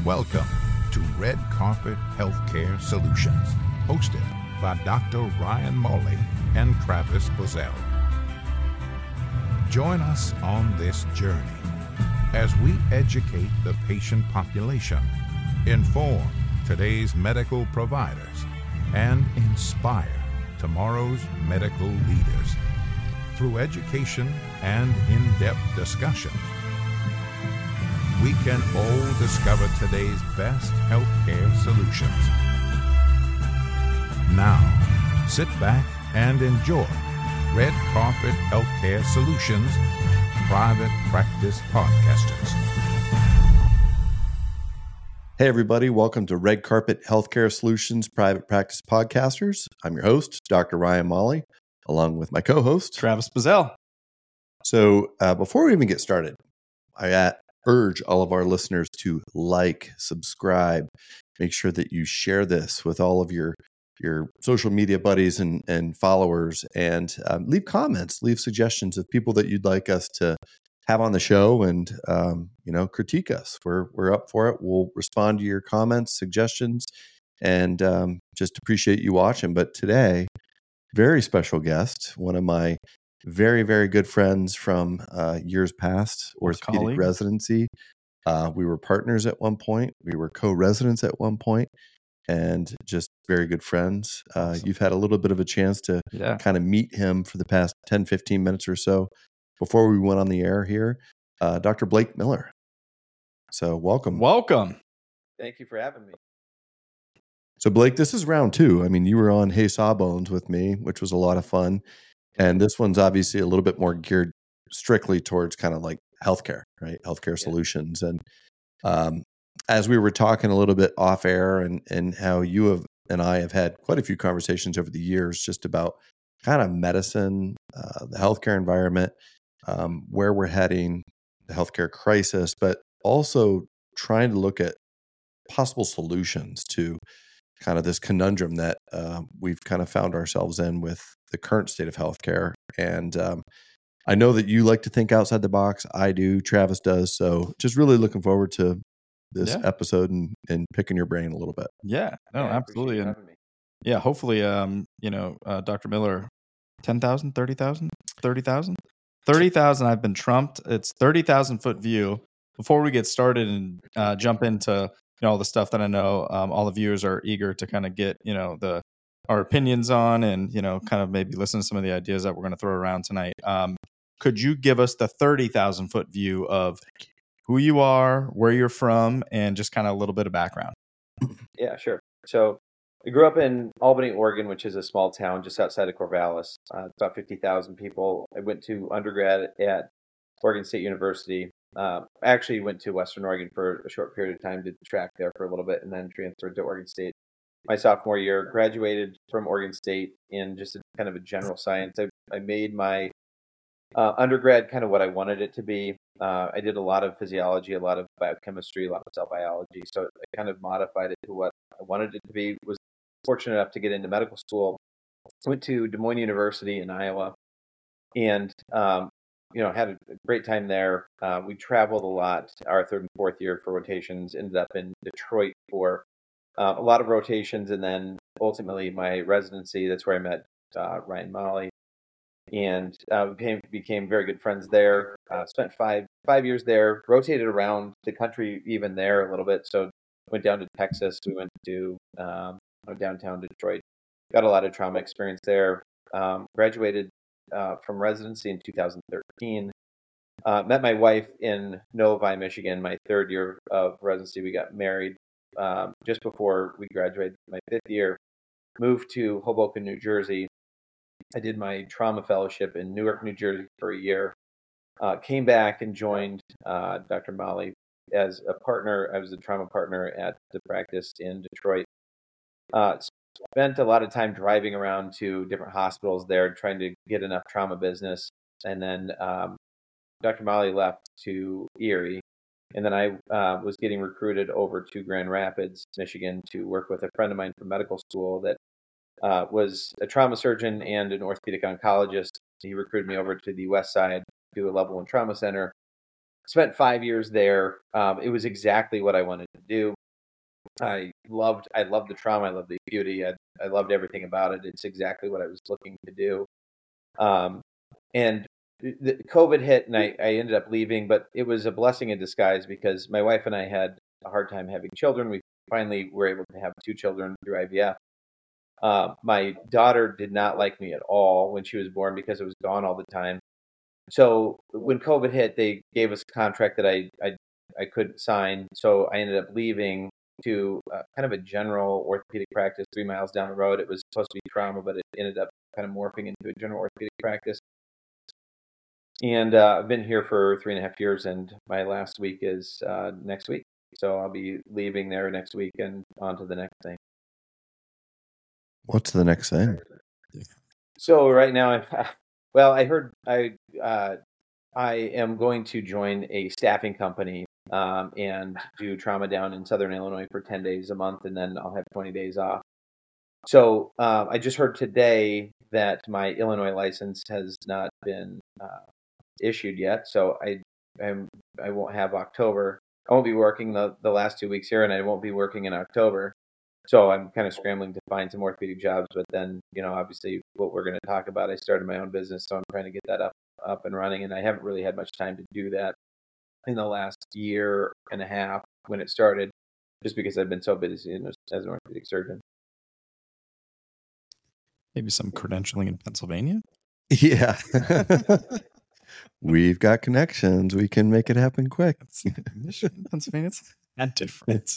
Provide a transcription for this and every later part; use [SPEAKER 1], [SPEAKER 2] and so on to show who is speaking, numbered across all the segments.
[SPEAKER 1] Welcome to Red Carpet Healthcare Solutions, hosted by Dr. Ryan Molly and Travis Buzzell. Join us on this journey as we educate the patient population, inform today's medical providers, and inspire tomorrow's medical leaders through education and in-depth discussions. We can all discover today's best healthcare solutions. Now, sit back and enjoy Red Carpet Healthcare Solutions Private Practice Podcasters.
[SPEAKER 2] Hey everybody, welcome to Red Carpet Healthcare Solutions Private Practice Podcasters. I'm your host, Dr. Ryan Molly, along with my co-host,
[SPEAKER 3] Travis Buzzell.
[SPEAKER 2] So before we even get started, I urge all of our listeners to like, subscribe, make sure that you share this with all of your social media buddies and followers, and leave comments, leave suggestions of people that you'd like us to have on the show, and critique us. We're up for it. We'll respond to your comments, suggestions, and just appreciate you watching. But today, very special guest, one of my very, very good friends from years past, orthopedic residency. We were partners at one point. We were co-residents at one point, and just very good friends.
[SPEAKER 3] Awesome.
[SPEAKER 2] You've had a little bit of a chance to kind of meet him for the past 10, 15 minutes or so before we went on the air here. Dr. Blake Miller. So welcome.
[SPEAKER 3] Welcome.
[SPEAKER 4] Thank you for having me.
[SPEAKER 2] So Blake, this is round 2. I mean, you were on Hey Sawbones with me, which was a lot of fun. And this one's obviously a little bit more geared strictly towards kind of like healthcare, right? Healthcare solutions. And as we were talking a little bit off air, and how you and I have had quite a few conversations over the years just about kind of medicine, the healthcare environment, where we're heading, the healthcare crisis, but also trying to look at possible solutions to kind of this conundrum that we've kind of found ourselves in with the current state of healthcare. And I know that you like to think outside the box. I do. Travis does. So just really looking forward to this episode and picking your brain a little bit.
[SPEAKER 3] Yeah, no, absolutely. And hopefully, Dr. Miller, 10,000, 30,000, 30,000? 30,000, I've been trumped. It's 30,000 foot view. Before we get started and jump into all the stuff that I know all the viewers are eager to kind of get, our opinions on, and, kind of maybe listen to some of the ideas that we're going to throw around tonight. Could you give us the 30,000 foot view of who you are, where you're from, and just kind of a little bit of background?
[SPEAKER 4] Yeah, sure. So I grew up in Albany, Oregon, which is a small town just outside of Corvallis. It's about 50,000 people. I went to undergrad at Oregon State University. I actually went to Western Oregon for a short period of time, did track there for a little bit, and then transferred to Oregon State my sophomore year. Graduated from Oregon State in just kind of a general science. I made my undergrad kind of what I wanted it to be. I did a lot of physiology, a lot of biochemistry, a lot of cell biology. So I kind of modified it to what I wanted it to be. Was fortunate enough to get into medical school. Went to Des Moines University in Iowa, and had a great time there. We traveled a lot our third and fourth year for rotations. Ended up in Detroit for a lot of rotations, and then ultimately my residency. That's where I met Ryan Molly, and became very good friends there. Spent five years there. Rotated around the country even there a little bit. So went down to Texas. We went to downtown Detroit. Got a lot of trauma experience there. Graduated from residency in 2013. Met my wife in Novi, Michigan, my third year of residency. We got married just before we graduated my fifth year. Moved to Hoboken, New Jersey. I did my trauma fellowship in Newark, New Jersey for a year. Came back and joined Dr. Molly as a partner. I was a trauma partner at the practice in Detroit. Spent a lot of time driving around to different hospitals there, trying to get enough trauma business. And then Dr. Molly left to Erie. And then I was getting recruited over to Grand Rapids, Michigan, to work with a friend of mine from medical school that was a trauma surgeon and an orthopedic oncologist. He recruited me over to the West Side, to a level 1 trauma center. spent 5 years there. It was exactly what I wanted to do. I loved the trauma. I loved the acuity. I loved everything about it. It's exactly what I was looking to do. And the COVID hit, and I ended up leaving, but it was a blessing in disguise because my wife and I had a hard time having children. We finally were able to have 2 children through IVF. My daughter did not like me at all when she was born because I was gone all the time. So when COVID hit, they gave us a contract that I couldn't sign. So I ended up leaving to kind of a general orthopedic practice 3 miles down the road. It was supposed to be trauma, but it ended up kind of morphing into a general orthopedic practice. And I've been here for 3.5 years, and my last week is next week. So I'll be leaving there next week and on to the next thing.
[SPEAKER 2] What's the next thing?
[SPEAKER 4] So right now, I heard I am going to join a staffing company and do trauma down in Southern Illinois for 10 days a month, and then I'll have 20 days off. So I just heard today that my Illinois license has not been issued yet, so I won't have October. I won't be working the last 2 weeks here, and I won't be working in October. So I'm kind of scrambling to find some orthopedic jobs, but then, obviously what we're going to talk about, I started my own business, so I'm trying to get that up and running, and I haven't really had much time to do that in the last year and a half when it started, just because I've been so busy as an orthopedic surgeon.
[SPEAKER 3] Maybe some credentialing in Pennsylvania?
[SPEAKER 2] Yeah. We've got connections. We can make it happen quick.
[SPEAKER 3] Michigan, Pennsylvania, it's not different.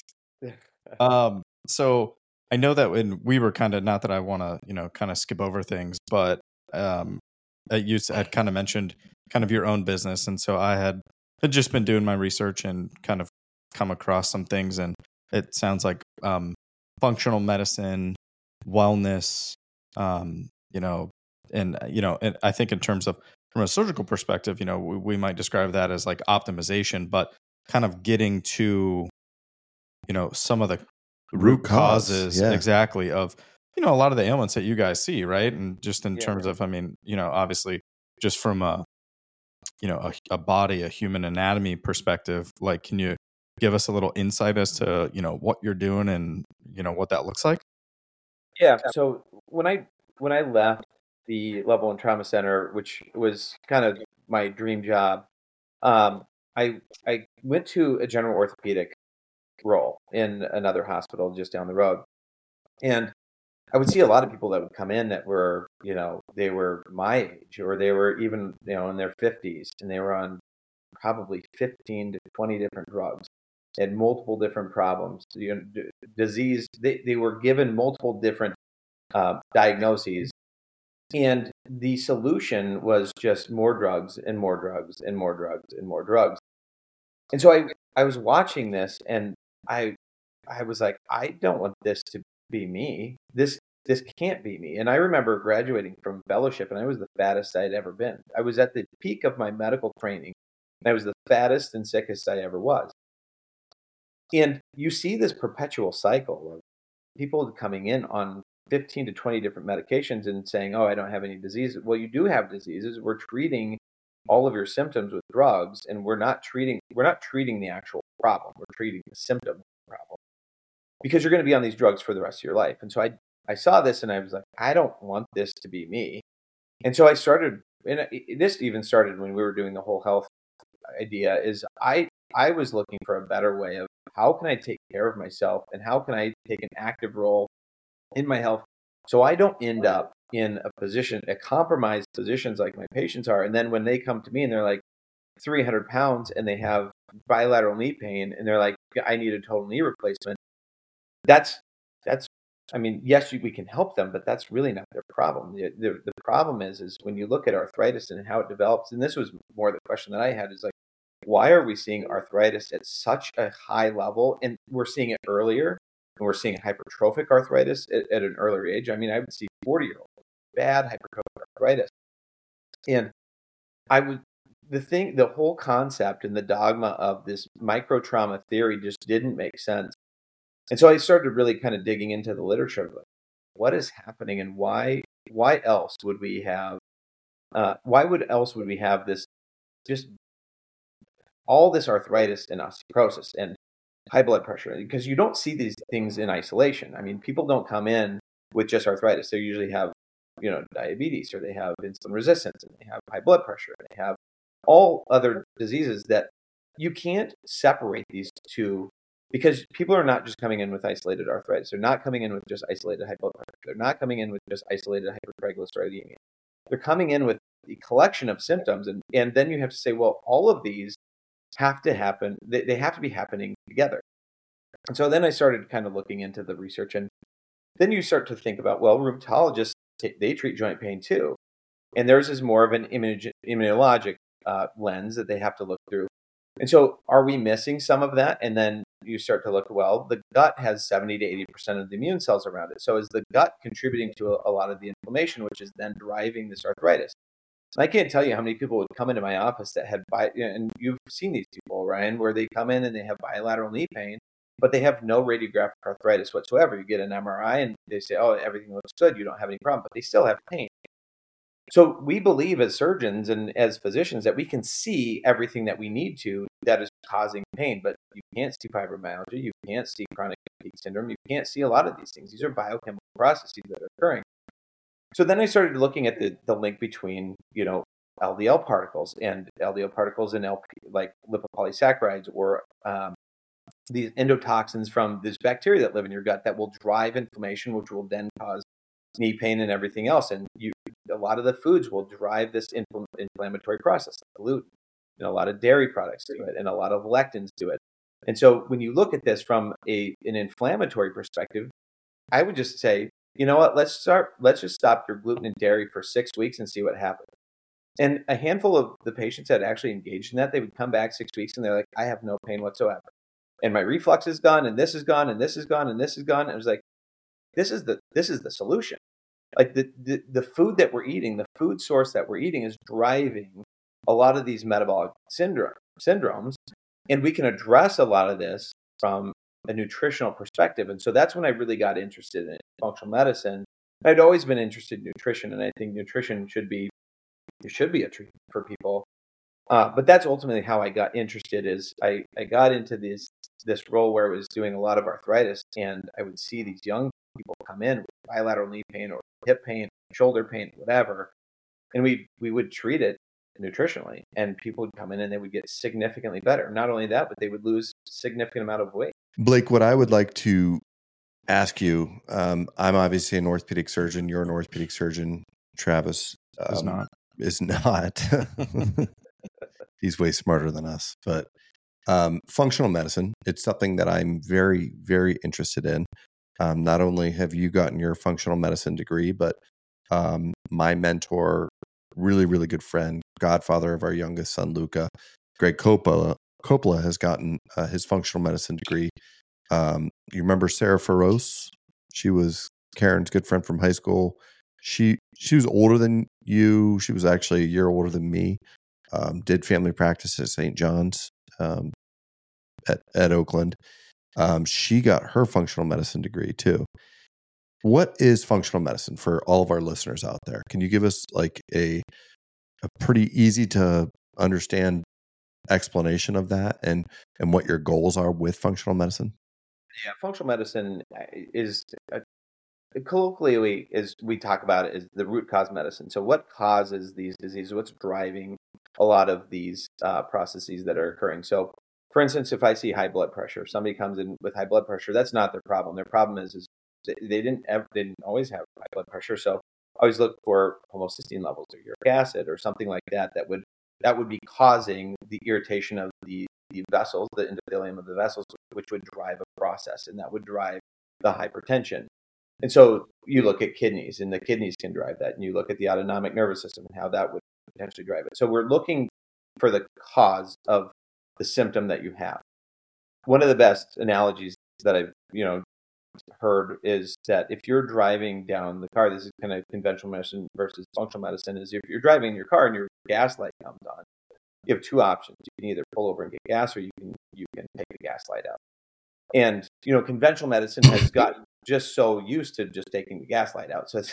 [SPEAKER 3] So I know that when we were kind of, not that I want to, kind of skip over things, but you had kind of mentioned kind of your own business. And so I had just been doing my research and kind of come across some things. And it sounds like functional medicine, wellness, and I think in terms of from a surgical perspective, we might describe that as like optimization, but kind of getting to, some of the root causes exactly of, a lot of the ailments that you guys see, right? And just in terms of, obviously just from a body, a human anatomy perspective, like, can you give us a little insight as to, what you're doing and, what that looks like?
[SPEAKER 4] Yeah. So when I left the Level 1 Trauma Center, which was kind of my dream job, I went to a general orthopedic role in another hospital just down the road. And I would see a lot of people that would come in that were, they were my age, or they were even, in their 50s, and they were on probably 15 to 20 different drugs and multiple different problems, disease. They were given multiple different diagnoses. And the solution was just more drugs and more drugs and more drugs and more drugs. And so I was watching this, and I was like, I don't want this to be me. This can't be me. And I remember graduating from fellowship, and I was the fattest I'd ever been. I was at the peak of my medical training, and I was the fattest and sickest I ever was. And you see this perpetual cycle of people coming in on 15 to 20 different medications and saying, oh, I don't have any diseases. Well, you do have diseases. We're treating all of your symptoms with drugs, and we're not treating the actual problem. We're treating the symptom of the problem, because you're going to be on these drugs for the rest of your life. And so I saw this, and I was like, I don't want this to be me. And so I started, and this even started when we were doing the whole health idea, is I was looking for a better way of how can I take care of myself, and how can I take an active role in my health so I don't end up in a compromised positions like my patients are. And then when they come to me and they're like 300 pounds and they have bilateral knee pain, and they're like, I need a total knee replacement. That's yes, we can help them, but that's really not their problem. The problem is when you look at arthritis and how it develops, and this was more the question that I had, is like, why are we seeing arthritis at such a high level? And we're seeing it earlier, and we're seeing hypertrophic arthritis at an earlier age. I mean, I would see 40-year-olds bad hypertrophic arthritis. And the whole concept and the dogma of this micro trauma theory just didn't make sense. And so I started really kind of digging into the literature of, like, what is happening, and why else would we have this just all this arthritis and osteoporosis and high blood pressure, because you don't see these things in isolation. I mean, people don't come in with just arthritis. They usually have, diabetes, or they have insulin resistance, and they have high blood pressure, and they have all other diseases that you can't separate these two, because people are not just coming in with isolated arthritis. They're not coming in with just isolated high blood pressure. They're not coming in with just isolated hypertriglyceridemia. They're coming in with the collection of symptoms. And then you have to say, well, all of these have to happen. They have to be happening together. And so then I started kind of looking into the research. And then you start to think about, well, rheumatologists, they treat joint pain too. And theirs is more of an immunologic lens that they have to look through. And so are we missing some of that? And then you start to look, well, the gut has 70 to 80% of the immune cells around it. So is the gut contributing to a lot of the inflammation, which is then driving this arthritis? And I can't tell you how many people would come into my office that had, and you've seen these people, Ryan, where they come in and they have bilateral knee pain, but they have no radiographic arthritis whatsoever. You get an MRI and they say, oh, everything looks good. You don't have any problem, but they still have pain. So we believe as surgeons and as physicians that we can see everything that we need to that is causing pain, but you can't see fibromyalgia, you can't see chronic fatigue syndrome, you can't see a lot of these things. These are biochemical processes that are occurring. So then I started looking at the link between, LDL particles and LP, like lipopolysaccharides, or these endotoxins from this bacteria that live in your gut that will drive inflammation, which will then cause knee pain and everything else. And a lot of the foods will drive this inflammatory process, like gluten, and a lot of dairy products do it, and a lot of lectins do it. And so when you look at this from an inflammatory perspective, I would just say, you know what, let's just stop your gluten and dairy for 6 weeks and see what happens. And a handful of the patients that actually engaged in that, they would come back 6 weeks and they're like, I have no pain whatsoever. And my reflux is gone, and this is gone, and this is gone, and this is gone. And it was like, this is the solution. Like the food that we're eating, the food source that we're eating is driving a lot of these metabolic syndromes. And we can address a lot of this from a nutritional perspective. And so that's when I really got interested in functional medicine. I'd always been interested in nutrition, and I think nutrition should be a treatment for people. But that's ultimately how I got interested. Is I got into this role where I was doing a lot of arthritis, and I would see these young people come in with bilateral knee pain or hip pain, shoulder pain, whatever, and we would treat it nutritionally, and people would come in and they would get significantly better. Not only that, but they would lose a significant amount of weight.
[SPEAKER 2] Blake, what I would like to ask you, I'm obviously an orthopedic surgeon. You're an orthopedic surgeon. Travis is not. He's way smarter than us. But functional medicine, it's something that I'm very, very interested in. Not only have you gotten your functional medicine degree, but my mentor, really, really good friend, godfather of our youngest son, Luca, Greg Coppola has gotten his functional medicine degree. You remember Sarah Feroce? She was Karen's good friend from high school. She was older than you. She was actually a year older than me. Did family practice at St. John's at Oakland. She got her functional medicine degree too. What is functional medicine for all of our listeners out there? Can you give us like a pretty easy to understand explanation of that and what your goals are with functional medicine?
[SPEAKER 4] Yeah, functional medicine is colloquially, as we talk about it, is the root cause medicine. So what causes these diseases? What's driving a lot of these processes that are occurring? So for instance, if I see high blood pressure, if somebody comes in with high blood pressure, that's not their problem. Their problem is they didn't always have high blood pressure. So I always look for homocysteine levels or uric acid or something like that that would be causing the irritation of the vessels, the endothelium of the vessels, which would drive a process, and that would drive the hypertension. And so you look at kidneys, and the kidneys can drive that. And you look at the autonomic nervous system and how that would potentially drive it. So we're looking for the cause of the symptom that you have. One of the best analogies that I've heard is that if you're driving down the car, this is kind of conventional medicine versus functional medicine, is if you're driving in your car and your gas light comes on, you have two options. You can either pull over and get gas, or you can take the gas light out. And conventional medicine has gotten just so used to just taking the gas light out. So it's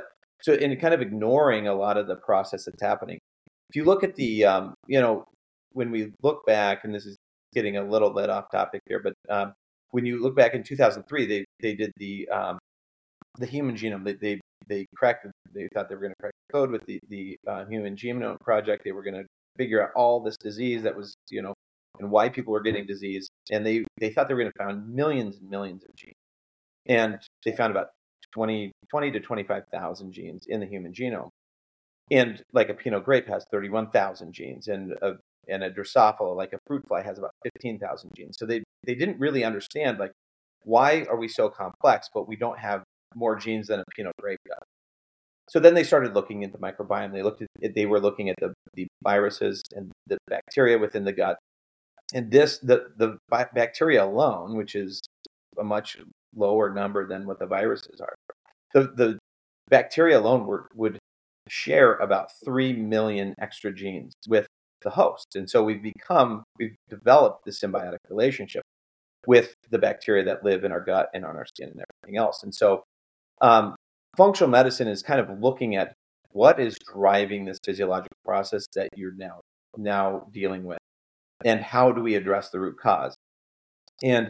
[SPEAKER 4] in kind of ignoring a lot of the process that's happening. If you look at the when we look back, and this is getting a little bit off topic here, but when you look back in 2003, they did the human genome. They cracked. They thought they were going to crack the code with the Human Genome Project. They were going to figure out all this disease that was, and why people were getting disease. And they thought they were going to find millions and millions of genes. And they found about 20 to 25,000 genes in the human genome. And like a Pinot grape has 31,000 genes, and a Drosophila, like a fruit fly, has about 15,000 genes. So they didn't really understand, like, why are we so complex, but we don't have more genes than a Pinot grape does. So then they started looking at the microbiome. They were looking at the viruses and the bacteria within the gut. And the bacteria alone, which is a much lower number than what the viruses are, the bacteria alone would share about 3 million extra genes with the host. And so we've developed this symbiotic relationship with the bacteria that live in our gut and on our skin and everything else. And so functional medicine is kind of looking at what is driving this physiological process that you're now dealing with, and how do we address the root cause. And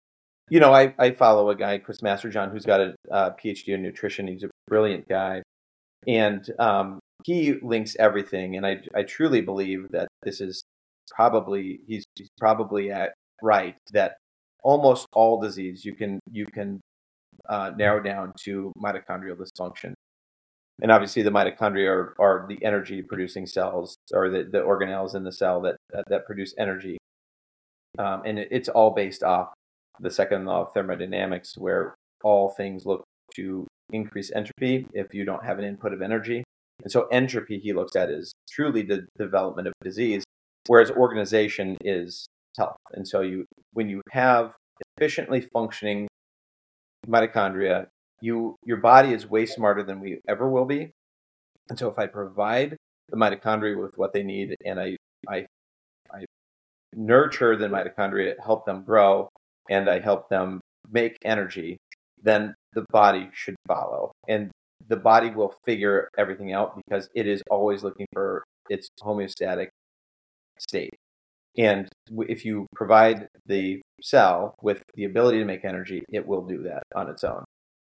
[SPEAKER 4] I follow a guy, Chris Masterjohn, who's got a PhD in nutrition. He's a brilliant guy, and he links everything. And I truly believe that this is he's probably right, that almost all disease you can narrow down to mitochondrial dysfunction. And obviously the mitochondria are the energy producing cells, or the organelles in the cell that produce energy. And it's all based off the second law of thermodynamics, where all things look to increase entropy if you don't have an input of energy. And so entropy, he looks at, is truly the development of disease, whereas organization is health. And so when you have efficiently functioning mitochondria, your body is way smarter than we ever will be. And so if I provide the mitochondria with what they need, and I nurture the mitochondria, help them grow, and I help them make energy, then the body should follow. And the body will figure everything out, because it is always looking for its homeostatic state. And if you provide the cell with the ability to make energy, it will do that on its own.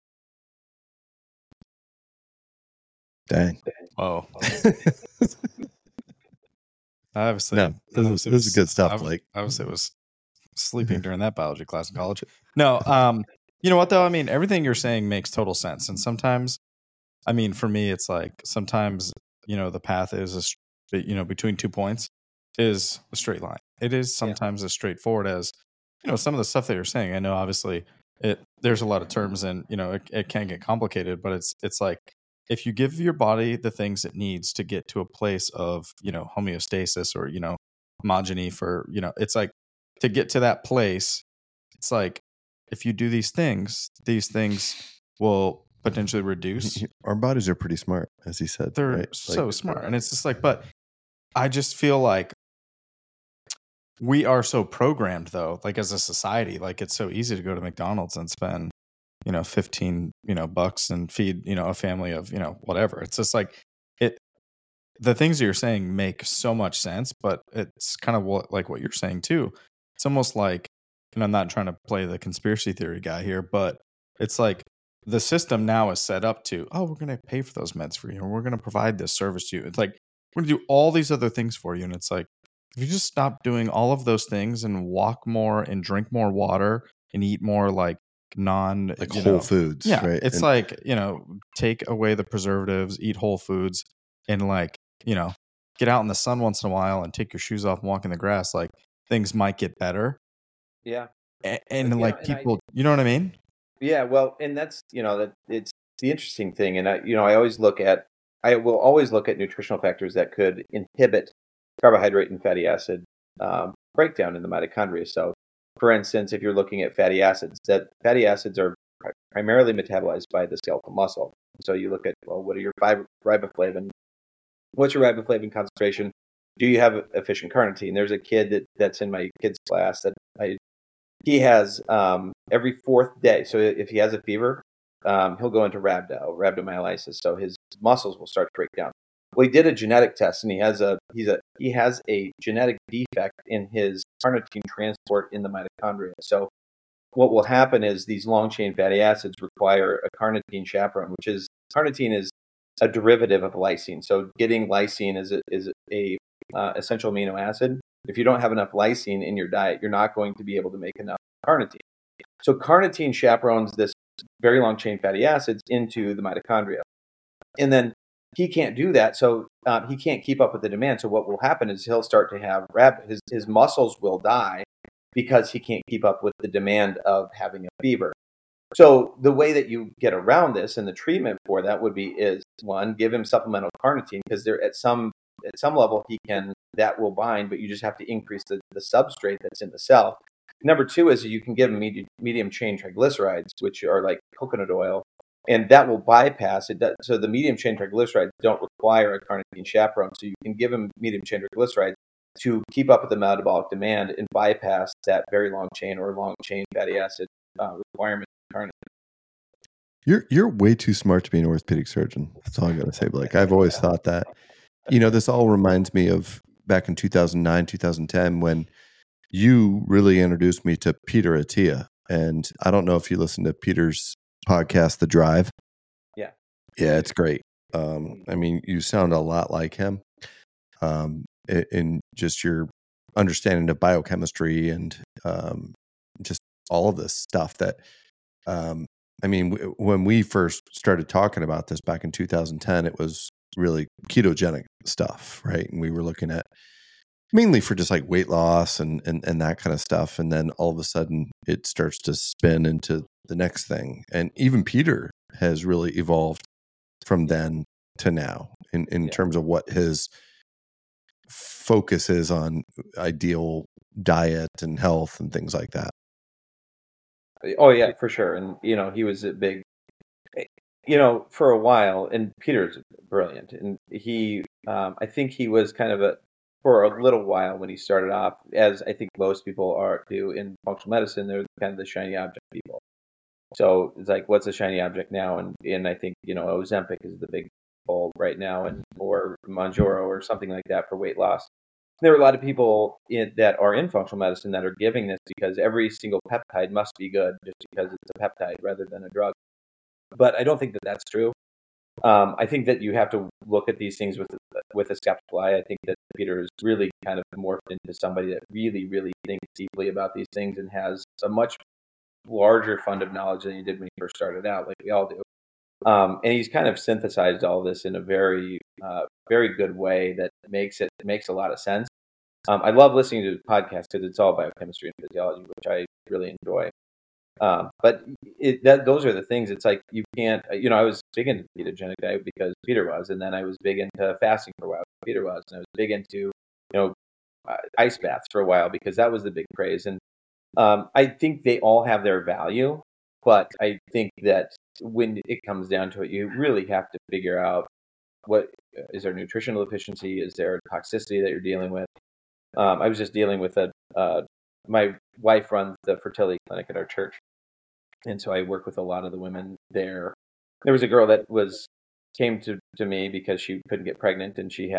[SPEAKER 2] Dang.
[SPEAKER 3] Oh. Obviously,
[SPEAKER 2] No, this is good stuff, Blake.
[SPEAKER 3] Obviously, it was sleeping during that biology class in college. No, you know what though? I mean, everything you're saying makes total sense. And sometimes, I mean, for me, it's like sometimes, the path is between 2 points is a straight line. It is sometimes as straightforward as, some of the stuff that you're saying. I know obviously there's a lot of terms, and it can get complicated, but it's like, if you give your body the things it needs to get to a place of, homeostasis, or, homogeny for, it's like, to get to that place, it's like, if you do these things will potentially reduce.
[SPEAKER 2] Our bodies are pretty smart, as he said.
[SPEAKER 3] They're
[SPEAKER 2] right?
[SPEAKER 3] so smart. And it's just like, but I just feel like we are so programmed, though, like as a society, like it's so easy to go to McDonald's and spend, 15, bucks and feed, a family of, whatever. It's just like the things that you're saying make so much sense, but it's kind of like what you're saying too. It's almost like, and I'm not trying to play the conspiracy theory guy here, but it's like the system now is set up to, we're going to pay for those meds for you, or we're going to provide this service to you. It's like, we're going to do all these other things for you. And it's like, if you just stop doing all of those things and walk more and drink more water and eat more like
[SPEAKER 2] whole foods.
[SPEAKER 3] Yeah.
[SPEAKER 2] Right?
[SPEAKER 3] It's like, take away the preservatives, eat whole foods, and like, get out in the sun once in a while and take your shoes off and walk in the grass. Like, things might get better.
[SPEAKER 4] Yeah.
[SPEAKER 3] And like people, you know what I mean?
[SPEAKER 4] Yeah. Well, and that's, that it's the interesting thing. And I will always look at nutritional factors that could inhibit carbohydrate and fatty acid breakdown in the mitochondria. So, for instance, if you're looking at fatty acids, that fatty acids are primarily metabolized by the skeletal muscle. So you look at, what are your riboflavin? What's your riboflavin concentration? Do you have efficient carnitine? There's a kid that's in my kids' class that he has every fourth day. So if he has a fever, he'll go into rhabdomyolysis. So his muscles will start to break down. Well, he did a genetic test, and he has a genetic defect in his carnitine transport in the mitochondria. So what will happen is these long chain fatty acids require a carnitine chaperone, carnitine is a derivative of lysine. So getting lysine is a essential amino acid. If you don't have enough lysine in your diet, you're not going to be able to make enough carnitine. So carnitine chaperones this very long chain fatty acids into the mitochondria. And then he can't do that, so he can't keep up with the demand. So what will happen is he'll start to have his muscles will die because he can't keep up with the demand of having a fever. So the way that you get around this and the treatment for that would be one, give him supplemental carnitine, because there at some level that will bind, but you just have to increase the substrate that's in the cell. Number two is you can give him medium chain triglycerides, which are like coconut oil, and that will bypass it. So the medium chain triglycerides don't require a carnitine chaperone. So you can give him medium chain triglycerides to keep up with the metabolic demand and bypass that very long chain or long chain fatty acid requirement of carnitine.
[SPEAKER 2] You're way too smart to be an orthopedic surgeon. That's all I got to say, Blake. I've always thought that. This all reminds me of back in 2009, 2010, when you really introduced me to Peter Attia. And I don't know if you listened to Peter's podcast, The Drive.
[SPEAKER 4] Yeah,
[SPEAKER 2] it's great. You sound a lot like him in just your understanding of biochemistry and just all of this stuff that, when we first started talking about this back in 2010, it was really ketogenic stuff, right? And we were looking at mainly for just like weight loss and that kind of stuff. And then all of a sudden it starts to spin into the next thing. And even Peter has really evolved from then to now in terms of what his focus is on ideal diet and health and things like that.
[SPEAKER 4] Oh yeah, for sure. And, he was a big, for a while, and Peter's brilliant. And he, I think he was kind of for a little while when he started off, as I think most people do in functional medicine, they're kind of the shiny object people. So it's like, what's a shiny object now? And I think, Ozempic is the big bulb right now, or Mounjaro or something like that for weight loss. There are a lot of people that are in functional medicine that are giving this because every single peptide must be good just because it's a peptide rather than a drug. But I don't think that that's true. I think that you have to look at these things with a skeptical eye. I think that Peter is really kind of morphed into somebody that really, really thinks deeply about these things and has a much larger fund of knowledge than he did when he first started out, like we all do. And he's kind of synthesized all this in a very, very good way that makes a lot of sense. I love listening to the podcast because it's all biochemistry and physiology, which I really enjoy. But those are the things. It's like you can't. I was big into the ketogenic diet because Peter was, and then I was big into fasting for a while. Peter was, and I was big into ice baths for a while because that was the big craze. And I think they all have their value, but I think that when it comes down to it, you really have to figure out what is there nutritional deficiency, is there toxicity that you're dealing with. I was just dealing with my wife runs the fertility clinic at our church, and so I work with a lot of the women there. There was a girl that came to me because she couldn't get pregnant, and she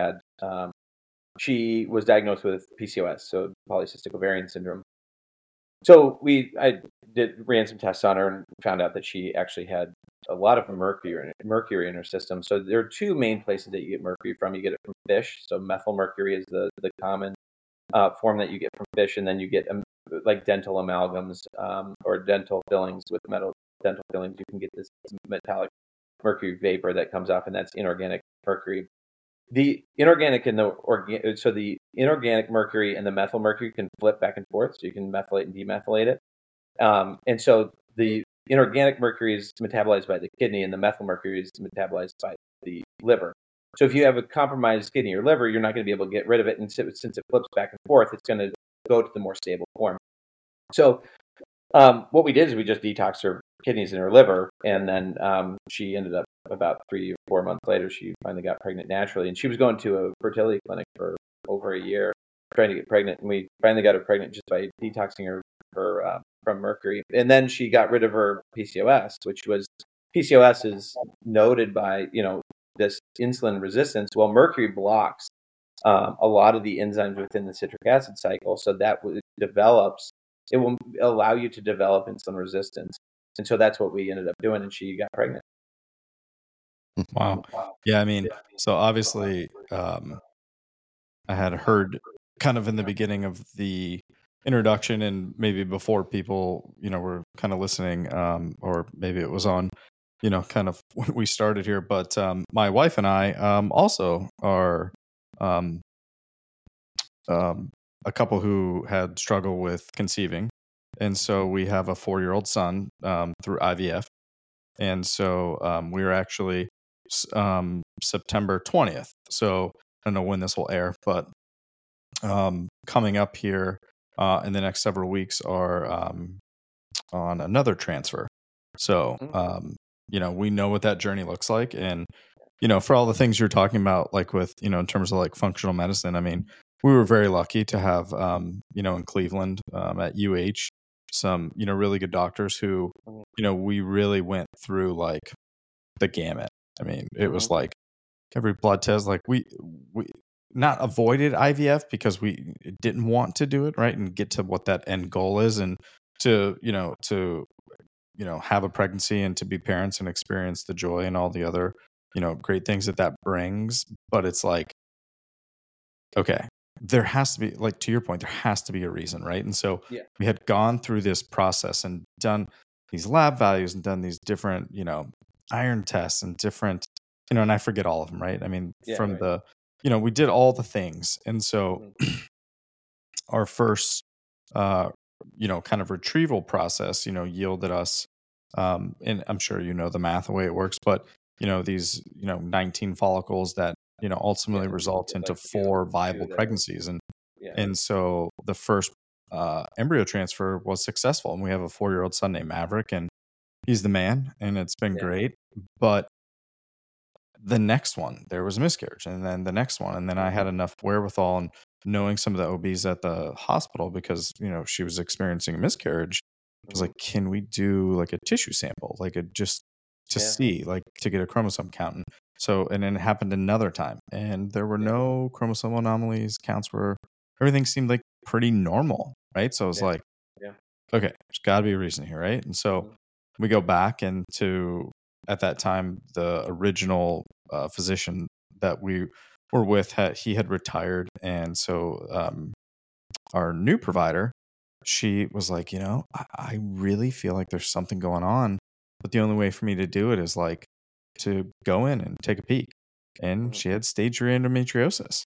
[SPEAKER 4] was diagnosed with PCOS, so polycystic ovarian syndrome. So I ran some tests on her and found out that she actually had a lot of mercury in her system. So there are two main places that you get mercury from. You get it from fish. So methylmercury is the common form that you get from fish, and then you get like dental amalgams or dental fillings with dental fillings. You can get this metallic mercury vapor that comes off, and that's inorganic mercury. The inorganic and the inorganic mercury and the methyl mercury can flip back and forth, so you can methylate and demethylate it. And so the inorganic mercury is metabolized by the kidney, and the methyl mercury is metabolized by the liver. So if you have a compromised kidney or liver, you're not going to be able to get rid of it. And since it flips back and forth, it's going to go to the more stable form. So what we did is we just detoxed her kidneys and her liver, and then she ended up about 3 or 4 months later, she finally got pregnant naturally. And she was going to a fertility clinic for over a year trying to get pregnant. And we finally got her pregnant just by detoxing her from mercury. And then she got rid of her PCOS, PCOS is noted by, this insulin resistance. Well, mercury blocks a lot of the enzymes within the citric acid cycle, so that it will allow you to develop insulin resistance. And so that's what we ended up doing, and she got pregnant.
[SPEAKER 3] Wow. Yeah, I mean, so obviously, I had heard kind of in the beginning of the introduction, and maybe before people, were kind of listening, or maybe it was on, kind of when we started here. But my wife and I also are a couple who had struggled with conceiving. And so we have a 4-year-old son through IVF. And so we were actually September 20th. So I don't know when this will air, but coming up here in the next several weeks are on another transfer. So, we know what that journey looks like. And, for all the things you're talking about, like with, in terms of like functional medicine, I mean, we were very lucky to have, in Cleveland at UH, some, really good doctors who, we really went through like the gamut. I mean, it was like every blood test, like we not avoided IVF because we didn't want to do it, right, and get to what that end goal is, and to have a pregnancy and to be parents and experience the joy and all the other great things that brings. But it's like, okay, there has to be, like, to your point, there has to be a reason, right? And so we had gone through this process and done these lab values and done these different iron tests and different and I forget all of them, right? I mean, we did all the things. And so our first kind of retrieval process yielded us and I'm sure the math, the way it works, but these 19 follicles that ultimately result into 4 viable pregnancies. And so the first embryo transfer was successful, and we have a 4-year-old son named Maverick, and he's the man, and it's been great. But the next one, there was a miscarriage, and then the next one, and then I had enough wherewithal and knowing some of the OBs at the hospital, because she was experiencing a miscarriage. I was like, can we do like a tissue sample, like just to see, like to get a chromosome count? And so, and then it happened another time, and there were no chromosomal anomalies. Everything seemed like pretty normal, right? So I was like, okay, there's got to be a reason here, right? And so we go back into, at that time, the original physician that we were with, he had retired. And so our new provider, she was like, I really feel like there's something going on, but the only way for me to do it is like to go in and take a peek. And she had stage 3 endometriosis.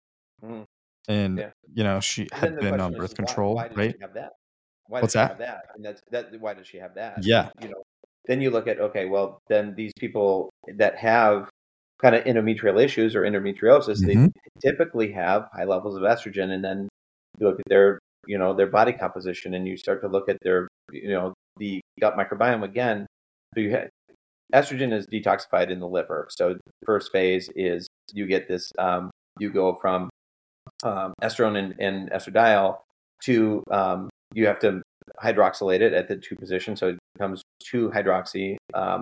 [SPEAKER 3] And, she had been on birth control,
[SPEAKER 4] why did
[SPEAKER 3] right?
[SPEAKER 4] she have that? Why
[SPEAKER 3] What's
[SPEAKER 4] did she
[SPEAKER 3] that?
[SPEAKER 4] have that? And why does she have that?
[SPEAKER 3] Yeah.
[SPEAKER 4] Then you look at, okay, well, then these people that have kind of endometrial issues or endometriosis, they typically have high levels of estrogen. And then you look at their body composition, and you start to look at their, the gut microbiome again. So estrogen is detoxified in the liver. So the first phase is you get this, you go from estrone and estradiol to, you have to hydroxylate it at the 2 position. So it becomes 2-hydroxy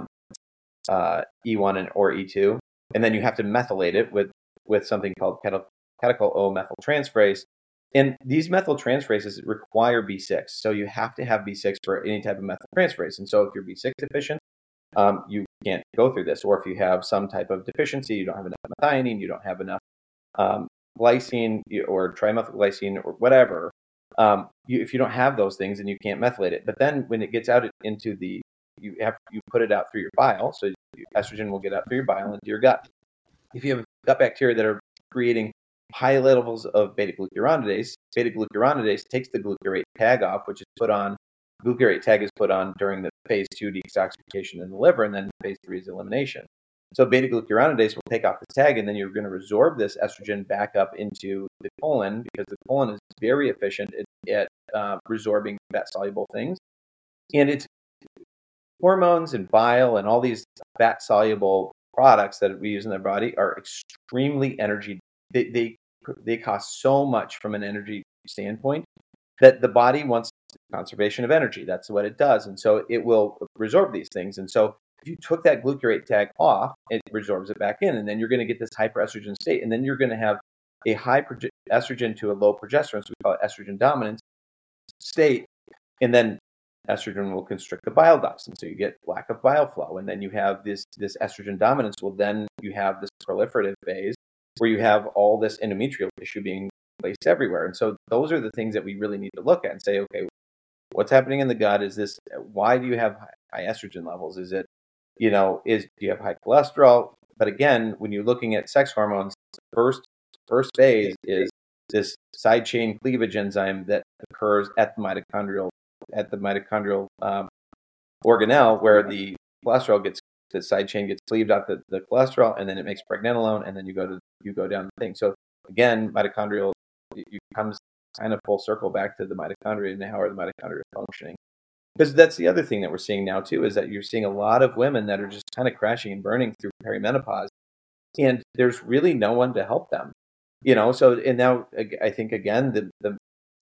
[SPEAKER 4] E1 or E2. And then you have to methylate it with something called catechol O methyltransferase. And these methyltransferases require B6. So you have to have B6 for any type of methyltransferase. And so if you're B6 deficient, you can't go through this. Or if you have some type of deficiency, you don't have enough methionine, you don't have enough glycine or trimethylglycine or whatever. If you don't have those things, then you can't methylate it. But then when it gets out into you put it out through your bile. So estrogen will get out through your bile into your gut. If you have gut bacteria that are creating high levels of beta-glucuronidase takes the glucarate tag off, which is put on. Glucarate tag is put on during the phase 2 detoxification in the liver, and then phase 3 is elimination. So beta-glucuronidase will take off this tag, and then you're going to resorb this estrogen back up into the colon, because the colon is very efficient at resorbing fat-soluble things. And it's hormones and bile and all these fat-soluble products that we use in the body are extremely energy. They cost so much from an energy standpoint that the body wants conservation of energy. That's what it does. And so it will resorb these things. And so If you took that glucarate tag off, it resorbs it back in, and then you're going to get this hyperestrogen state, and then you're going to have a high estrogen to a low progesterone, so we call it estrogen dominance state, and then estrogen will constrict the bile ducts, and so you get lack of bile flow, and then you have this estrogen dominance. Well, then you have this proliferative phase where you have all this endometrial tissue being placed everywhere, and so those are the things that we really need to look at and say, okay, what's happening in the gut? Is this, why do you have high estrogen levels? Is it, do you have high cholesterol? But again, when you're looking at sex hormones, the first phase is this side chain cleavage enzyme that occurs at the mitochondrial organelle, where the cholesterol the side chain gets cleaved out the cholesterol, and then it makes pregnenolone, and then you go down the thing. So again, mitochondrial, it comes kind of full circle back to the mitochondria and how are the mitochondria functioning. Because that's the other thing that we're seeing now too, is that you're seeing a lot of women that are just kind of crashing and burning through perimenopause, and there's really no one to help them. So, and now I think again the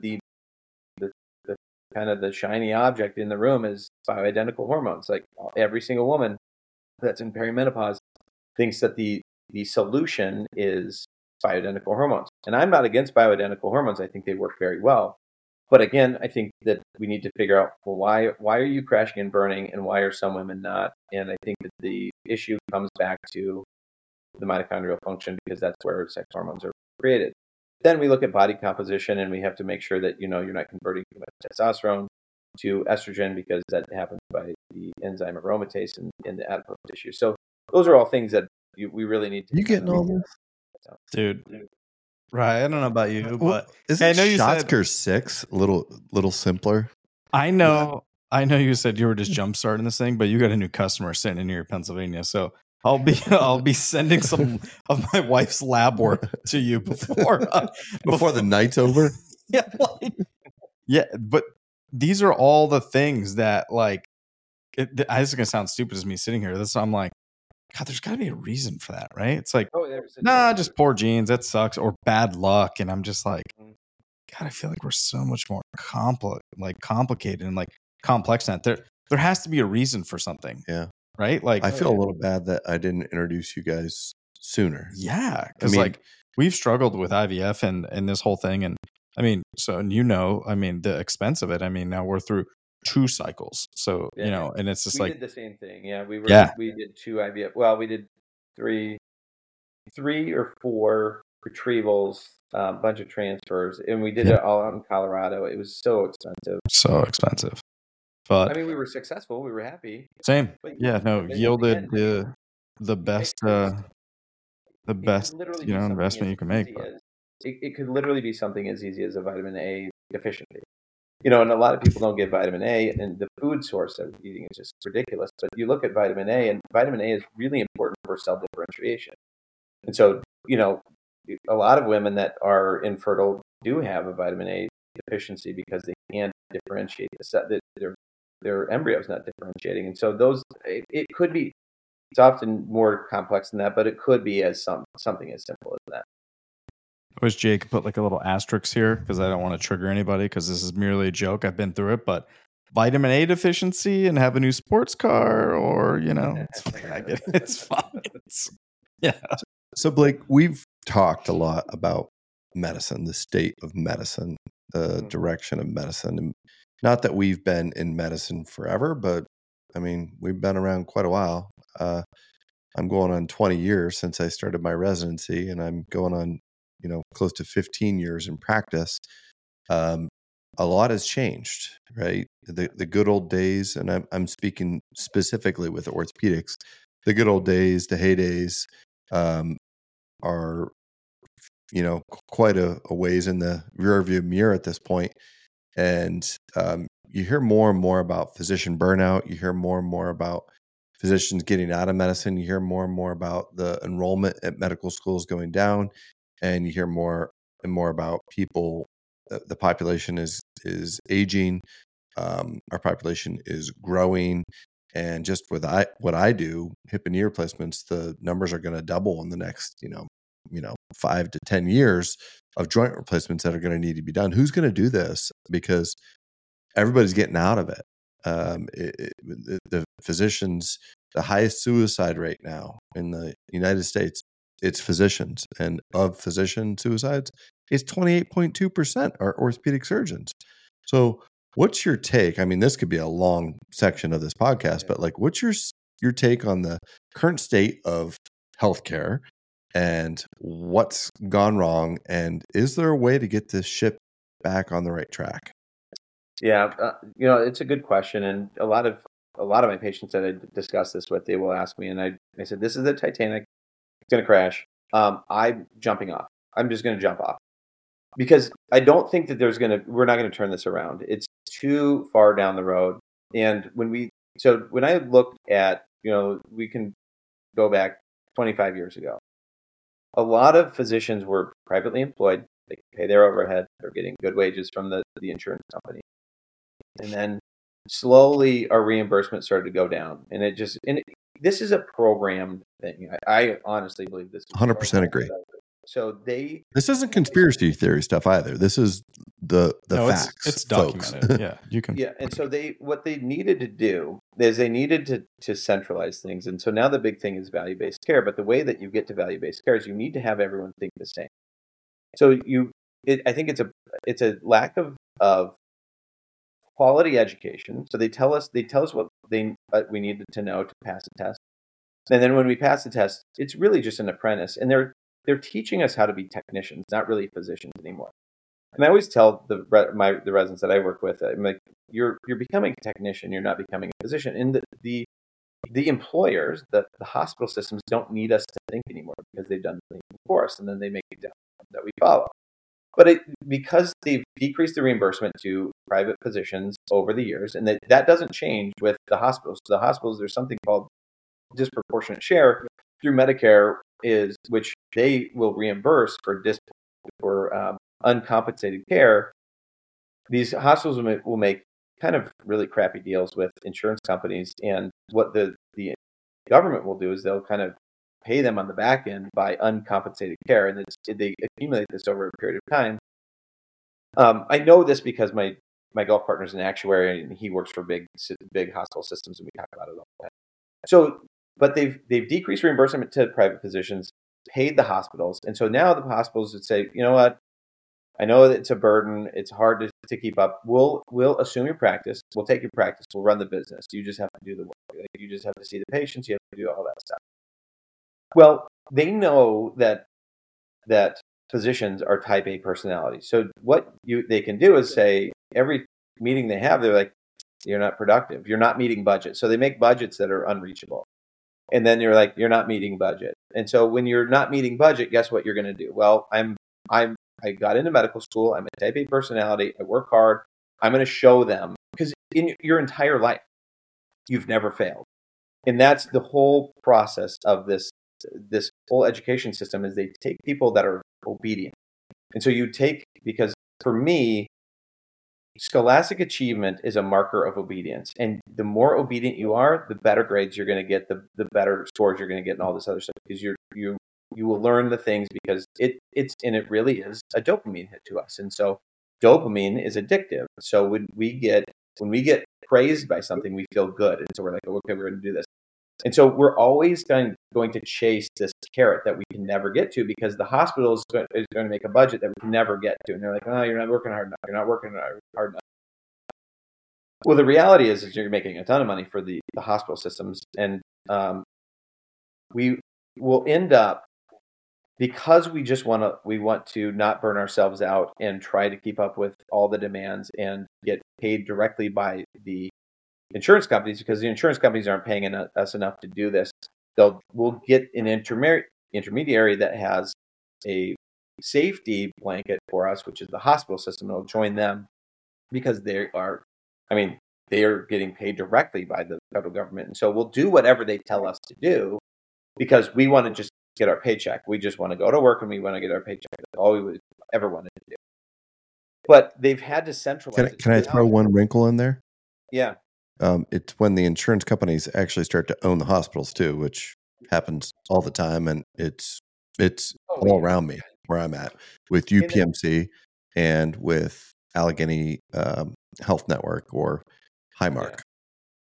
[SPEAKER 4] kind of the shiny object in the room is bioidentical hormones. Like every single woman that's in perimenopause thinks that the solution is bioidentical hormones. And I'm not against bioidentical hormones. I think they work very well. But again, I think that we need to figure out, well, why are you crashing and burning, and why are some women not? And I think that the issue comes back to the mitochondrial function, because that's where sex hormones are created. Then we look at body composition, and we have to make sure that you're not converting too much testosterone to estrogen, because that happens by the enzyme aromatase in the adipose tissue. So those are all things that we really need to.
[SPEAKER 2] You getting all this,
[SPEAKER 3] dude? Right, I don't know about you, but
[SPEAKER 2] isn't Schatzker 6 a little simpler?
[SPEAKER 3] I know you said you were just jump starting this thing, but you got a new customer sitting in here in Pennsylvania, so I'll be sending some of my wife's lab work to you before
[SPEAKER 2] the night's over.
[SPEAKER 3] Yeah, but these are all the things that this is gonna sound stupid as me sitting here. I'm like, God, there's got to be a reason for that, right? It's like, just poor genes. That sucks, or bad luck. And I'm just like, God, I feel like we're so much more complicated and complex than that. There has to be a reason for something.
[SPEAKER 2] Yeah.
[SPEAKER 3] Right.
[SPEAKER 2] I feel a little bad that I didn't introduce you guys sooner.
[SPEAKER 3] Yeah. Because we've struggled with IVF and this whole thing. And I mean, the expense of it. I mean, now we're through 2 cycles. So, and it's just
[SPEAKER 4] we did the same thing. Yeah. We did 2 IVF. Well, we did 3 or 4 retrievals, a bunch of transfers, and we did it all out in Colorado. It was so expensive.
[SPEAKER 3] But
[SPEAKER 4] I mean, we were successful. We were happy.
[SPEAKER 3] Same. But yielded the best investment you can make.
[SPEAKER 4] It could literally be something as easy as a vitamin A deficiency. And a lot of people don't get vitamin A, and the food source that we're eating is just ridiculous. But you look at vitamin A, and vitamin A is really important for cell differentiation. And so, a lot of women that are infertile do have a vitamin A deficiency because they can't differentiate their embryo's not differentiating. And so it could be, it's often more complex than that, but it could be as something as simple as that.
[SPEAKER 3] I wish Jake put a little asterisk here, because I don't want to trigger anybody, because this is merely a joke. I've been through it, but vitamin A deficiency and have a new sports car, or it's fine. I get it. It's fine. Yeah.
[SPEAKER 2] So Blake, we've talked a lot about medicine, the state of medicine, the direction of medicine, and not that we've been in medicine forever, but I mean, we've been around quite a while. I'm going on 20 years since I started my residency, and I'm going on close to 15 years in practice. A lot has changed, right? The good old days, and I'm speaking specifically with orthopedics, the good old days, the heydays, are, quite a ways in the rearview mirror at this point. And you hear more and more about physician burnout. You hear more and more about physicians getting out of medicine. You hear more and more about the enrollment at medical schools going down. And you hear more and more about people. The population is aging. Our population is growing, and just with what I do, hip and knee replacements, the numbers are going to double in the next 5 to 10 years of joint replacements that are going to need to be done. Who's going to do this? Because everybody's getting out of it. The physicians the highest suicide rate now in the United States, it's physicians, and of physician suicides, it's 28.2% are orthopedic surgeons. So what's your take? I mean, this could be a long section of this podcast, but like, what's your take on the current state of healthcare and what's gone wrong? And is there a way to get this ship back on the right track?
[SPEAKER 4] Yeah, it's a good question, and a lot of my patients that I discuss this with, they will ask me, and I said, "This is the Titanic; it's going to crash. I'm jumping off. I'm just going to jump off because I don't think that we're not going to turn this around. It's too far down the road. And when I look at, we can go back 25 years ago. A lot of physicians were privately employed. They pay their overhead. They're getting good wages from the insurance company. And then slowly our reimbursement started to go down. And this is a programmed thing. I honestly believe this is
[SPEAKER 2] 100% agree.
[SPEAKER 4] So
[SPEAKER 2] this isn't conspiracy theory stuff either. This is the facts.
[SPEAKER 3] It's documented. Yeah, you can.
[SPEAKER 4] Yeah, and so what they needed to do is they needed to centralize things. And so now the big thing is value-based care. But the way that you get to value-based care is you need to have everyone think the same. So I think it's a lack of quality education. So they tell us what we needed to know to pass a test, and then when we pass the test, it's really just an apprentice, and they're teaching us how to be technicians, not really physicians anymore. And I always tell the residents that I work with, I'm like, you're becoming a technician, you're not becoming a physician. And the employers, the hospital systems don't need us to think anymore because they've done the thing for us, and then they make it down that we follow. But because they've decreased the reimbursement to private physicians over the years, and that doesn't change with the hospitals. So the hospitals, there's something called disproportionate share through Medicare, which they will reimburse for uncompensated care. These hospitals will make kind of really crappy deals with insurance companies, and what the government will do is they'll kind of pay them on the back end by uncompensated care, and they accumulate this over a period of time. I know this because my golf partner is an actuary, and he works for big hospital systems, and we talk about it all the time. So, but they've decreased reimbursement to private physicians, paid the hospitals, and so now the hospitals would say, you know what? I know that it's a burden. It's hard to keep up. We'll assume your practice. We'll take your practice. We'll run the business. You just have to do the work. You just have to see the patients. You have to do all that stuff. Well, they know that physicians are type A personalities. So what they can do is say, every meeting they have, they're like, you're not productive. You're not meeting budget. So they make budgets that are unreachable. And then you're like, you're not meeting budget. And so when you're not meeting budget, guess what you're going to do? Well, I got into medical school. I'm a type A personality. I work hard. I'm going to show them, because in your entire life, you've never failed. And that's the whole process of this whole education system, is they take people that are obedient. And so because for me, scholastic achievement is a marker of obedience. And the more obedient you are, the better grades you're going to get, the better scores you're going to get, and all this other stuff, because you will learn the things, because it really is a dopamine hit to us. And so dopamine is addictive. So when we get praised by something, we feel good. And so we're like, oh, okay, we're going to do this. And so we're always going to chase this carrot that we can never get to, because the hospital is going to make a budget that we can never get to. And they're like, oh, you're not working hard enough. You're not working hard enough. Well, the reality is you're making a ton of money for the hospital systems. And we will end up, because we want to not burn ourselves out and try to keep up with all the demands and get paid directly by the insurance companies, because the insurance companies aren't paying us enough to do this. We'll get an intermediary that has a safety blanket for us, which is the hospital system. It'll join them, because they are getting paid directly by the federal government. And so we'll do whatever they tell us to do, because we want to just get our paycheck. We just want to go to work and we want to get our paycheck. That's all we would ever wanted to do. But they've had to centralize.
[SPEAKER 2] Can I throw one wrinkle in there?
[SPEAKER 4] Yeah.
[SPEAKER 2] It's when the insurance companies actually start to own the hospitals too, which happens all the time, and it's all around me where I'm at, with UPMC and with Allegheny Health Network or Highmark.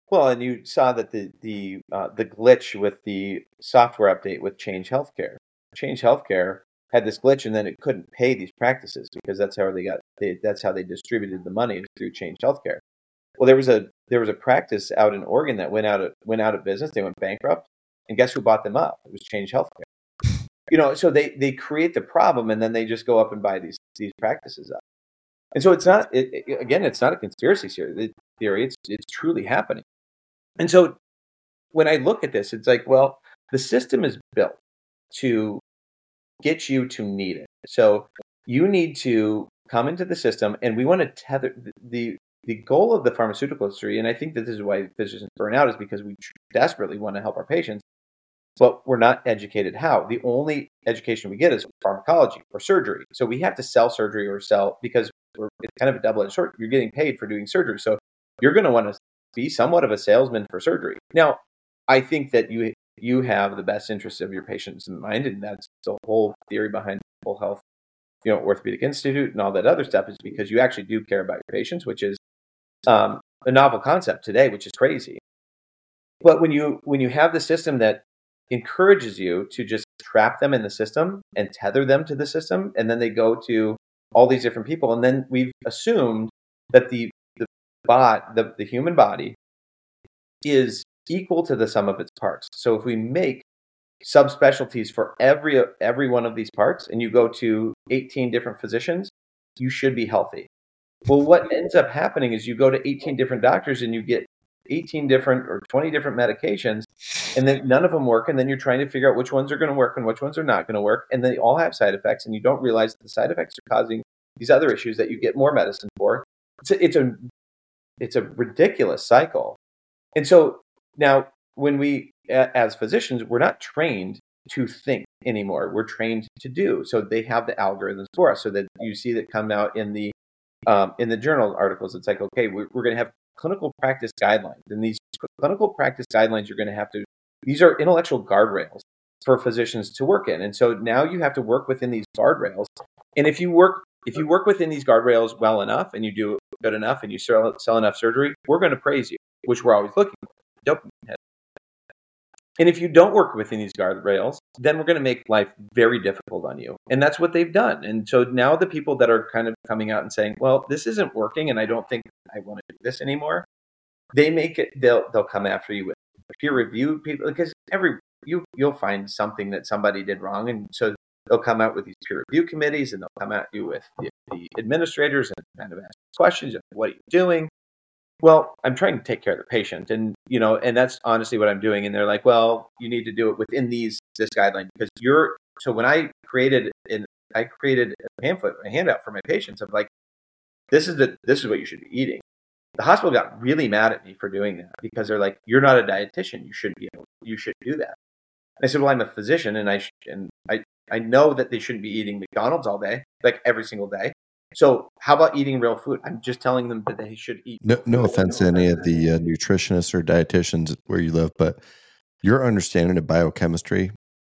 [SPEAKER 4] Well, and you saw that the glitch with the software update with Change Healthcare. Change Healthcare had this glitch, and then it couldn't pay these practices because that's how that's how they distributed the money through Change Healthcare. Well, there was a practice out in Oregon that went out of business. They went bankrupt, and guess who bought them up? It was Change Healthcare. So they create the problem, and then they just go up and buy these practices up. And so it's not it's not a conspiracy theory. It's truly happening. And so when I look at this, it's like, well, the system is built to get you to need it. So you need to come into the system, and we want to tether the goal of the pharmaceutical industry. And I think that this is why physicians burn out, is because we desperately want to help our patients, but we're not educated how. The only education we get is pharmacology or surgery. So we have to sell surgery because it's kind of a double-edged sword. You're getting paid for doing surgery. So you're going to want to be somewhat of a salesman for surgery. Now, I think that you have the best interests of your patients in mind, and that's the whole theory behind Whole Health, Orthopedic Institute and all that other stuff, is because you actually do care about your patients, which is a novel concept today, which is crazy. But when you have the system that encourages you to just trap them in the system and tether them to the system, and then they go to all these different people, and then we've assumed that the human body is equal to the sum of its parts. So if we make subspecialties for every one of these parts, and you go to 18 different physicians, you should be healthy. Well, what ends up happening is you go to 18 different doctors and you get 18 different or 20 different medications, and then none of them work, and then you're trying to figure out which ones are going to work and which ones are not going to work, and they all have side effects, and you don't realize that the side effects are causing these other issues that you get more medicine for. It's a ridiculous cycle. And so now, when we, as physicians, we're not trained to think anymore. We're trained to do. So they have the algorithms for us. So that you see that come out in the journal articles. It's like, okay, we're going to have clinical practice guidelines, and these clinical practice guidelines, you're going to have to. These are intellectual guardrails for physicians to work in. And so now you have to work within these guardrails. And if you work within these guardrails well enough, and you do it good enough, and you sell enough surgery, we're going to praise you, which we're always looking for. Dopamine hit. And if you don't work within these guardrails, then we're going to make life very difficult on you. And that's what they've done. And so now the people that are kind of coming out and saying, well, this isn't working, and I don't think I want to do this anymore, they'll come after you with peer review people, because you'll find something that somebody did wrong. And so they'll come out with these peer review committees, and they'll come at you with the administrators and kind of ask questions of, what are you doing? Well, I'm trying to take care of the patient, and that's honestly what I'm doing. And they're like, well, you need to do it within this guideline, because so when I created a pamphlet, a handout for my patients of like, this is what you should be eating. The hospital got really mad at me for doing that, because they're like, you're not a dietitian. You shouldn't do that. And I said, well, I'm a physician, and I know that they shouldn't be eating McDonald's all day, like every single day. So how about eating real food? I'm just telling them that they should eat.
[SPEAKER 2] No offense to any of the nutritionists or dietitians where you live, but your understanding of biochemistry,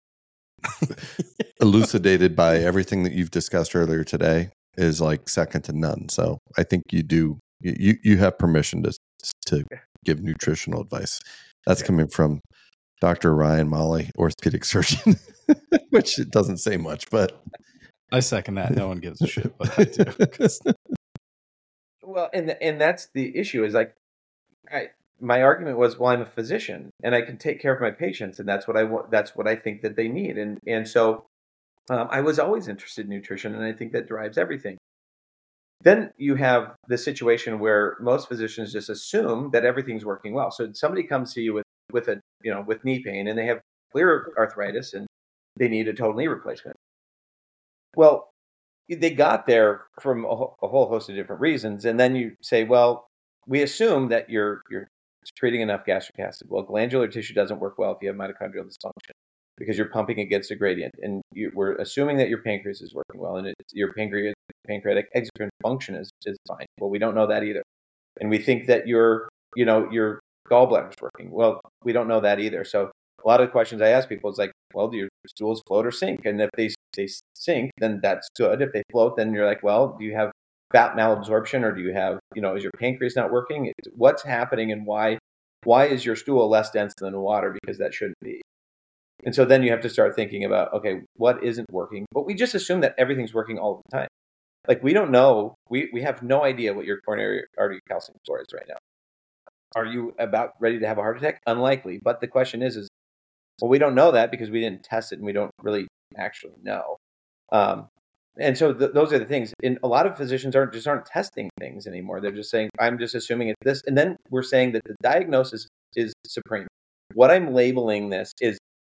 [SPEAKER 2] elucidated by everything that you've discussed earlier today, is like second to none. So I think you have permission to give nutritional advice. That's coming from Dr. Ryan Molley, orthopedic surgeon, which it doesn't say much, but
[SPEAKER 3] I second that. No one gives a shit, but I do.
[SPEAKER 4] Well, and that's the issue, is like, my argument was, well, I'm a physician, and I can take care of my patients, and that's what I want. That's what I think that they need, and so I was always interested in nutrition, and I think that drives everything. Then you have the situation where most physicians just assume that everything's working well. So somebody comes to you with knee pain, and they have clear arthritis, and they need a total knee replacement. Well, they got there from a whole host of different reasons. And then you say, well, we assume that you're treating enough gastric acid. Well, glandular tissue doesn't work well if you have mitochondrial dysfunction, because you're pumping against a gradient. And we're assuming that your pancreas is working well, and your pancreatic exocrine function is fine. Well, we don't know that either. And we think that your gallbladder is working. Well, we don't know that either. So a lot of the questions I ask people is like, well, do your stools float or sink? And if they sink, then that's good. If they float, then you're like, well, do you have fat malabsorption, or do you have, is your pancreas not working? What's happening, and why why is your stool less dense than water? Because that shouldn't be. And so then you have to start thinking about, okay, what isn't working? But we just assume that everything's working all the time. Like, we don't know. We have no idea what your coronary artery calcium score is right now. Are you about ready to have a heart attack? Unlikely. But the question is, well, we don't know that because we didn't test it and we don't really actually know. And so those are the things. And a lot of physicians aren't testing things anymore. They're just saying, I'm just assuming it's this. And then we're saying that the diagnosis is supreme. What I'm labeling this is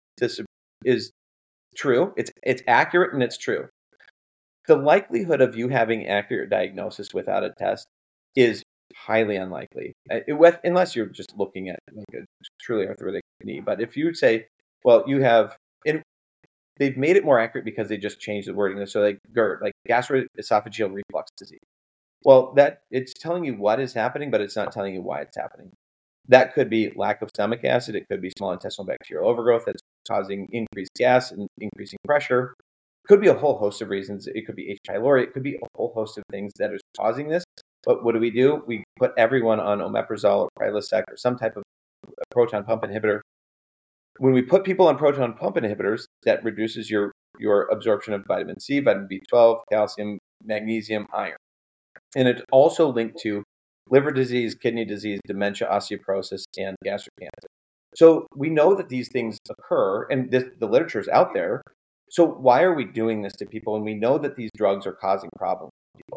[SPEAKER 4] true. It's accurate and it's true. The likelihood of you having accurate diagnosis without a test is highly unlikely, unless you're just looking at like a truly arthritic knee. But if you would say, well, you have, and they've made it more accurate because they just changed the wording. So like GERD, like gastroesophageal reflux disease. Well, that it's telling you what is happening, but it's not telling you why it's happening. That could be lack of stomach acid. It could be small intestinal bacterial overgrowth that's causing increased gas and increasing pressure. It could be a whole host of reasons. It could be H. pylori. It could be a whole host of things that are causing this. But what do? We put everyone on omeprazole or Prilosec or some type of proton pump inhibitor. When we put people on proton pump inhibitors, that reduces your absorption of vitamin C, vitamin B12, calcium, magnesium, iron. And it's also linked to liver disease, kidney disease, dementia, osteoporosis, and gastric cancer. So we know that these things occur, and the literature is out there. So why are we doing this to people when we know that these drugs are causing problems to people?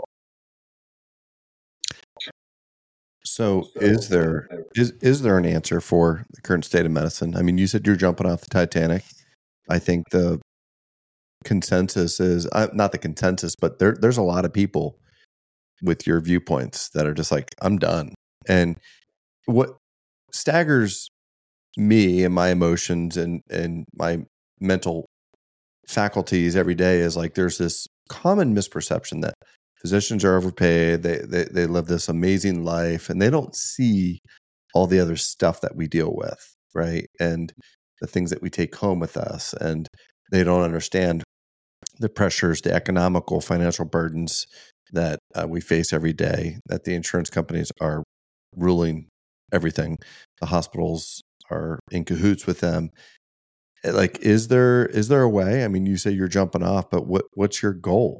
[SPEAKER 2] So is there an answer for the current state of medicine? I mean, you said you're jumping off the Titanic. I think the consensus is not the consensus, but there's a lot of people with your viewpoints that are just like, I'm done. And what staggers me and my emotions and my mental faculties every day is like, there's this common misperception that physicians are overpaid. They live this amazing life and they don't see all the other stuff that we deal with, right? And the things that we take home with us, and they don't understand the pressures, the economical, financial burdens that we face every day, that the insurance companies are ruling everything. The hospitals are in cahoots with them. Like, is there a way? I mean, you say you're jumping off, but what's your goal?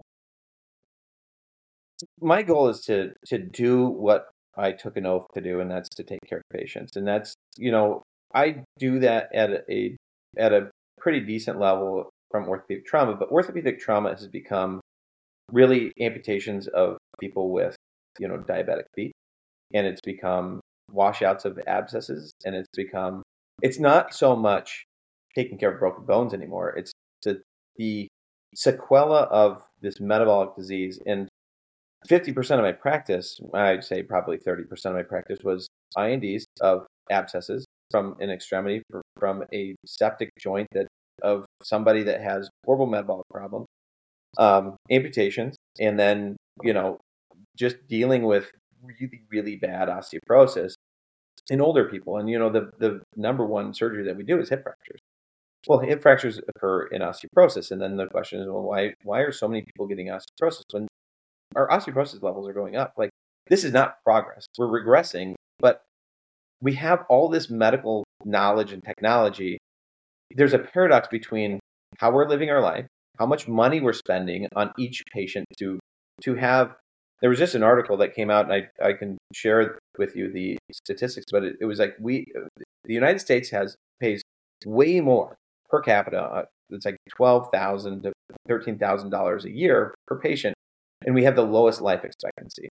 [SPEAKER 4] My goal is to do what I took an oath to do, and that's to take care of patients. And that's, I do that at a pretty decent level from orthopedic trauma, but orthopedic trauma has become really amputations of people with, diabetic feet, and it's become washouts of abscesses, and it's not so much taking care of broken bones anymore. It's the sequela of this metabolic disease. And 50% of my practice, I'd say probably 30% of my practice, was INDs of abscesses from an extremity, from a septic joint of somebody that has horrible metabolic problem, amputations, and then, just dealing with really, really bad osteoporosis in older people. And, the number one surgery that we do is hip fractures. Well, hip fractures occur in osteoporosis. And then the question is, well, why are so many people getting osteoporosis when our osteoporosis levels are going up? Like, this is not progress. We're regressing, but we have all this medical knowledge and technology. There's a paradox between how we're living our life, how much money we're spending on each patient to have. There was just an article that came out, and I can share with you the statistics, but it was like the United States pays way more per capita. It's like $12,000 to $13,000 a year per patient, and we have the lowest life expectancy.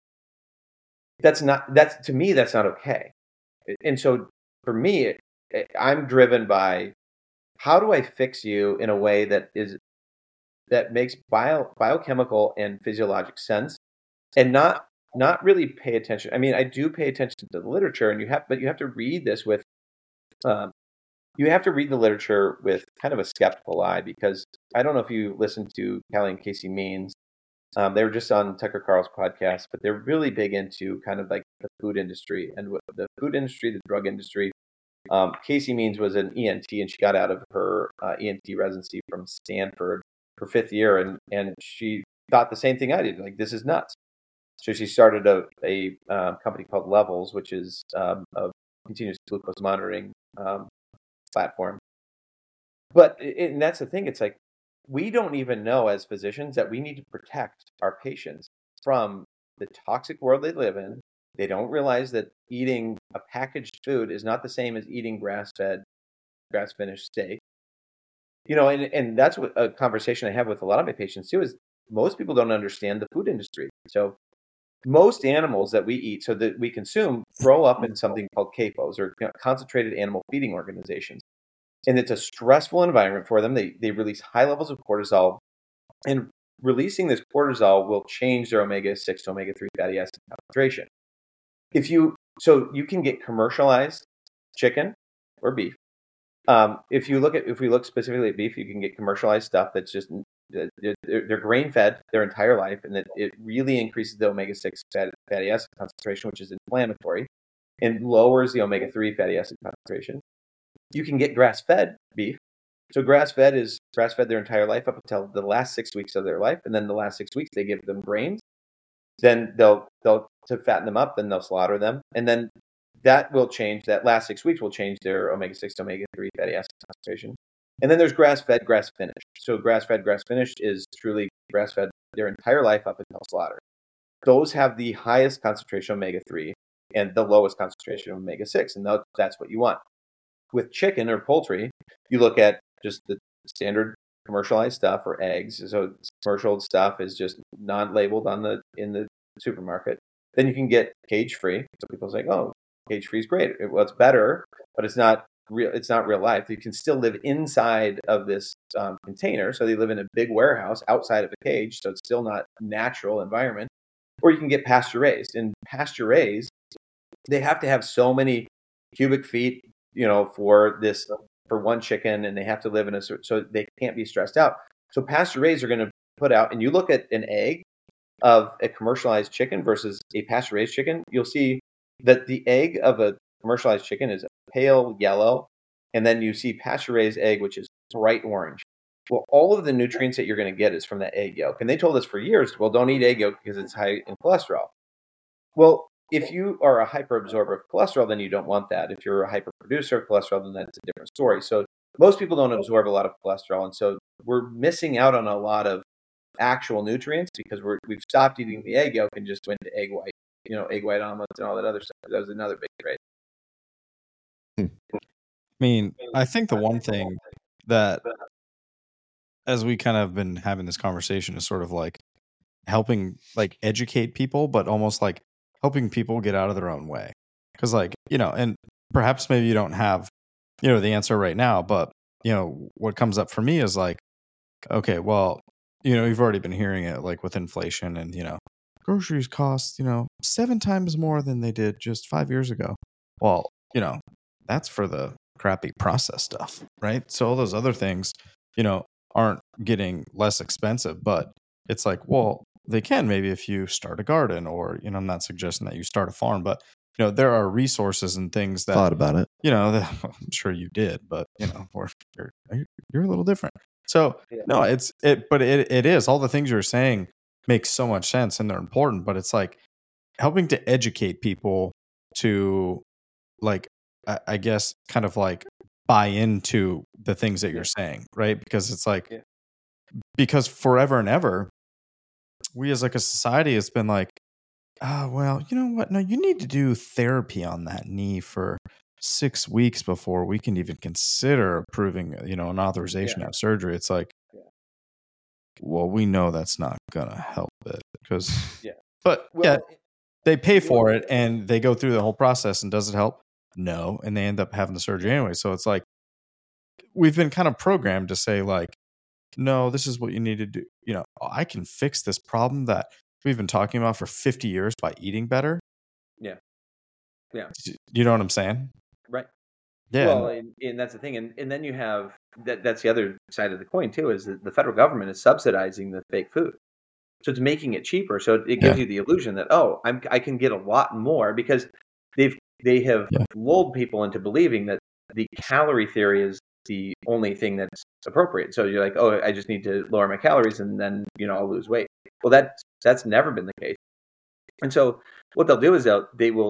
[SPEAKER 4] To me, that's not okay. And so for me, I'm driven by, how do I fix you in a way that makes biochemical and physiologic sense, and not really pay attention. I mean, I do pay attention to the literature, and you have to read this with, you have to read the literature with kind of a skeptical eye, because I don't know if you listened to Callie and Casey Means. They were just on Tucker Carl's podcast, but they're really big into kind of like the food industry and the food industry, the drug industry. Casey Means was an ENT, and she got out of her ENT residency from Stanford her 5th year, and she thought the same thing I did. Like, this is nuts. So she started a company called Levels, which is a continuous glucose monitoring platform. But and that's the thing. It's like we don't even know as physicians that we need to protect our patients from the toxic world they live in. They don't realize that eating a packaged food is not the same as eating grass-fed, grass-finished steak. And that's what a conversation I have with a lot of my patients too, is most people don't understand the food industry. So most animals that we eat, so that we consume, grow up in something called CAFOs, or concentrated animal feeding organizations. And it's a stressful environment for them. They release high levels of cortisol, and releasing this cortisol will change their omega-6 to omega-3 fatty acid concentration. So you can get commercialized chicken or beef. If we look specifically at beef, you can get commercialized stuff that's just they're grain fed their entire life, and it really increases the omega-6 fatty acid concentration, which is inflammatory, and lowers the omega-3 fatty acid concentration. You can get grass-fed beef. So grass-fed is grass-fed their entire life up until the last 6 weeks of their life, and then the last 6 weeks they give them grains. Then they'll to fatten them up, then they'll slaughter them, and then that will change. That last 6 weeks will change their omega-6 to omega-3 fatty acid concentration. And then there's grass-fed, grass-finished. So grass-fed, grass-finished is truly grass-fed their entire life up until slaughter. Those have the highest concentration of omega-3 and the lowest concentration of omega-6, and that's what you want. With chicken or poultry, you look at just the standard commercialized stuff, or eggs. So commercial stuff is just non-labeled in the supermarket. Then you can get cage-free. So people say, "Oh, cage-free is great. Well, it's better, but it's not real. It's not real life. You can still live inside of this container. So they live in a big warehouse outside of a cage. So it's still not natural environment. Or you can get pasture-raised. And pasture-raised, they have to have so many cubic feet, for one chicken, and they have to live in so they can't be stressed out. So pasture-raised are going to put out, and you look at an egg of a commercialized chicken versus a pasture-raised chicken, you'll see that the egg of a commercialized chicken is pale yellow, and then you see pasture-raised egg, which is bright orange. Well, all of the nutrients that you're going to get is from that egg yolk. And they told us for years, well, don't eat egg yolk because it's high in cholesterol. Well, if you are a hyperabsorber of cholesterol, then you don't want that. If you're a hyperproducer of cholesterol, then that's a different story. So most people don't absorb a lot of cholesterol, and so we're missing out on a lot of actual nutrients because we've stopped eating the egg yolk and just went to egg white omelets and all that other stuff. That was another big trade.
[SPEAKER 3] I mean, I think the one thing that, as we kind of been having this conversation, is sort of like helping like educate people, but almost like helping people get out of their own way. Because and perhaps maybe you don't have, the answer right now, but, what comes up for me is like, okay, well, you've already been hearing it, like with inflation and, groceries cost, 7 times more than they did just 5 years ago. Well, that's for the crappy processed stuff, right? So all those other things, aren't getting less expensive, but it's like, well, they can maybe if you start a garden, or, I'm not suggesting that you start a farm, but, there are resources and things that
[SPEAKER 2] thought about it,
[SPEAKER 3] I'm sure you did, but, you're a little different. So no, but it is, all the things you're saying make so much sense and they're important, but it's like helping to educate people to, like, I guess kind of like buy into the things that you're saying, right? Because it's like, because forever and ever, we as like a society has been like, well, you know what? No, you need to do therapy on that knee for 6 weeks before we can even consider approving, an authorization to have surgery. It's like, well, we know that's not gonna help it because, they pay for it and they go through the whole process, and does it help? No, and they end up having the surgery anyway. So it's like we've been kind of programmed to say like, no, this is what you need to do. I can fix this problem that we've been talking about for 50 years by eating better.
[SPEAKER 4] Yeah.
[SPEAKER 3] You know what I'm saying?
[SPEAKER 4] Right.
[SPEAKER 3] Yeah.
[SPEAKER 4] Well, and that's the thing. And then you have that's the other side of the coin too, is that the federal government is subsidizing the fake food. So it's making it cheaper. So it gives you the illusion that, I can get a lot more, because they have lulled people into believing that the calorie theory is the only thing that's appropriate. So you're like, I just need to lower my calories and then, I'll lose weight. Well, that's never been the case. And so what they'll do is they will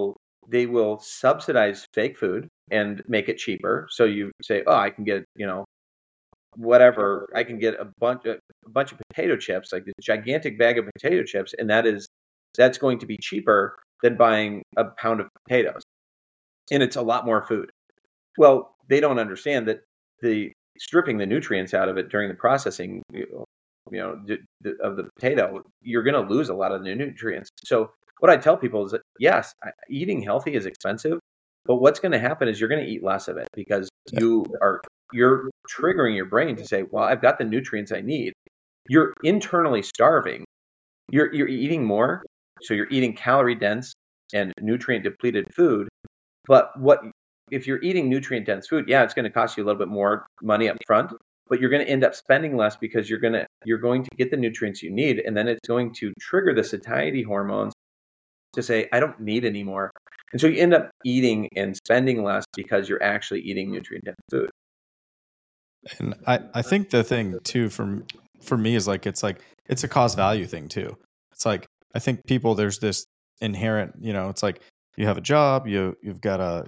[SPEAKER 4] they will subsidize fake food and make it cheaper. So you say, oh, I can get, whatever, I can get a bunch of potato chips, like this gigantic bag of potato chips, and that's going to be cheaper than buying a pound of potatoes. And it's a lot more food. Well, they don't understand that the stripping the nutrients out of it during the processing, of the potato, you're going to lose a lot of the nutrients. So what I tell people is that, yes, eating healthy is expensive, but what's going to happen is you're going to eat less of it because you're triggering your brain to say, well, I've got the nutrients I need. You're internally starving. You're eating more, so you're eating calorie dense and nutrient depleted food. But if you're eating nutrient dense food, yeah, it's going to cost you a little bit more money up front, but you're going to end up spending less because you're going to get the nutrients you need, and then it's going to trigger the satiety hormones to say, I don't need any more. And so you end up eating and spending less because you're actually eating nutrient dense food.
[SPEAKER 3] And I think the thing too for me is it's a cost value thing too. It's like, I think people, there's this inherent, it's like you have a job, you've got a,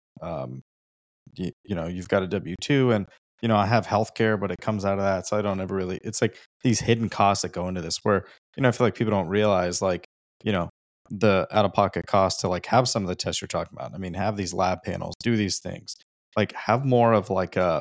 [SPEAKER 3] you've got a W-2, and I have healthcare, but it comes out of that. So I don't ever really, it's like these hidden costs that go into this where, I feel like people don't realize the out-of-pocket cost to have some of the tests you're talking about. I mean, have these lab panels, do these things, have more of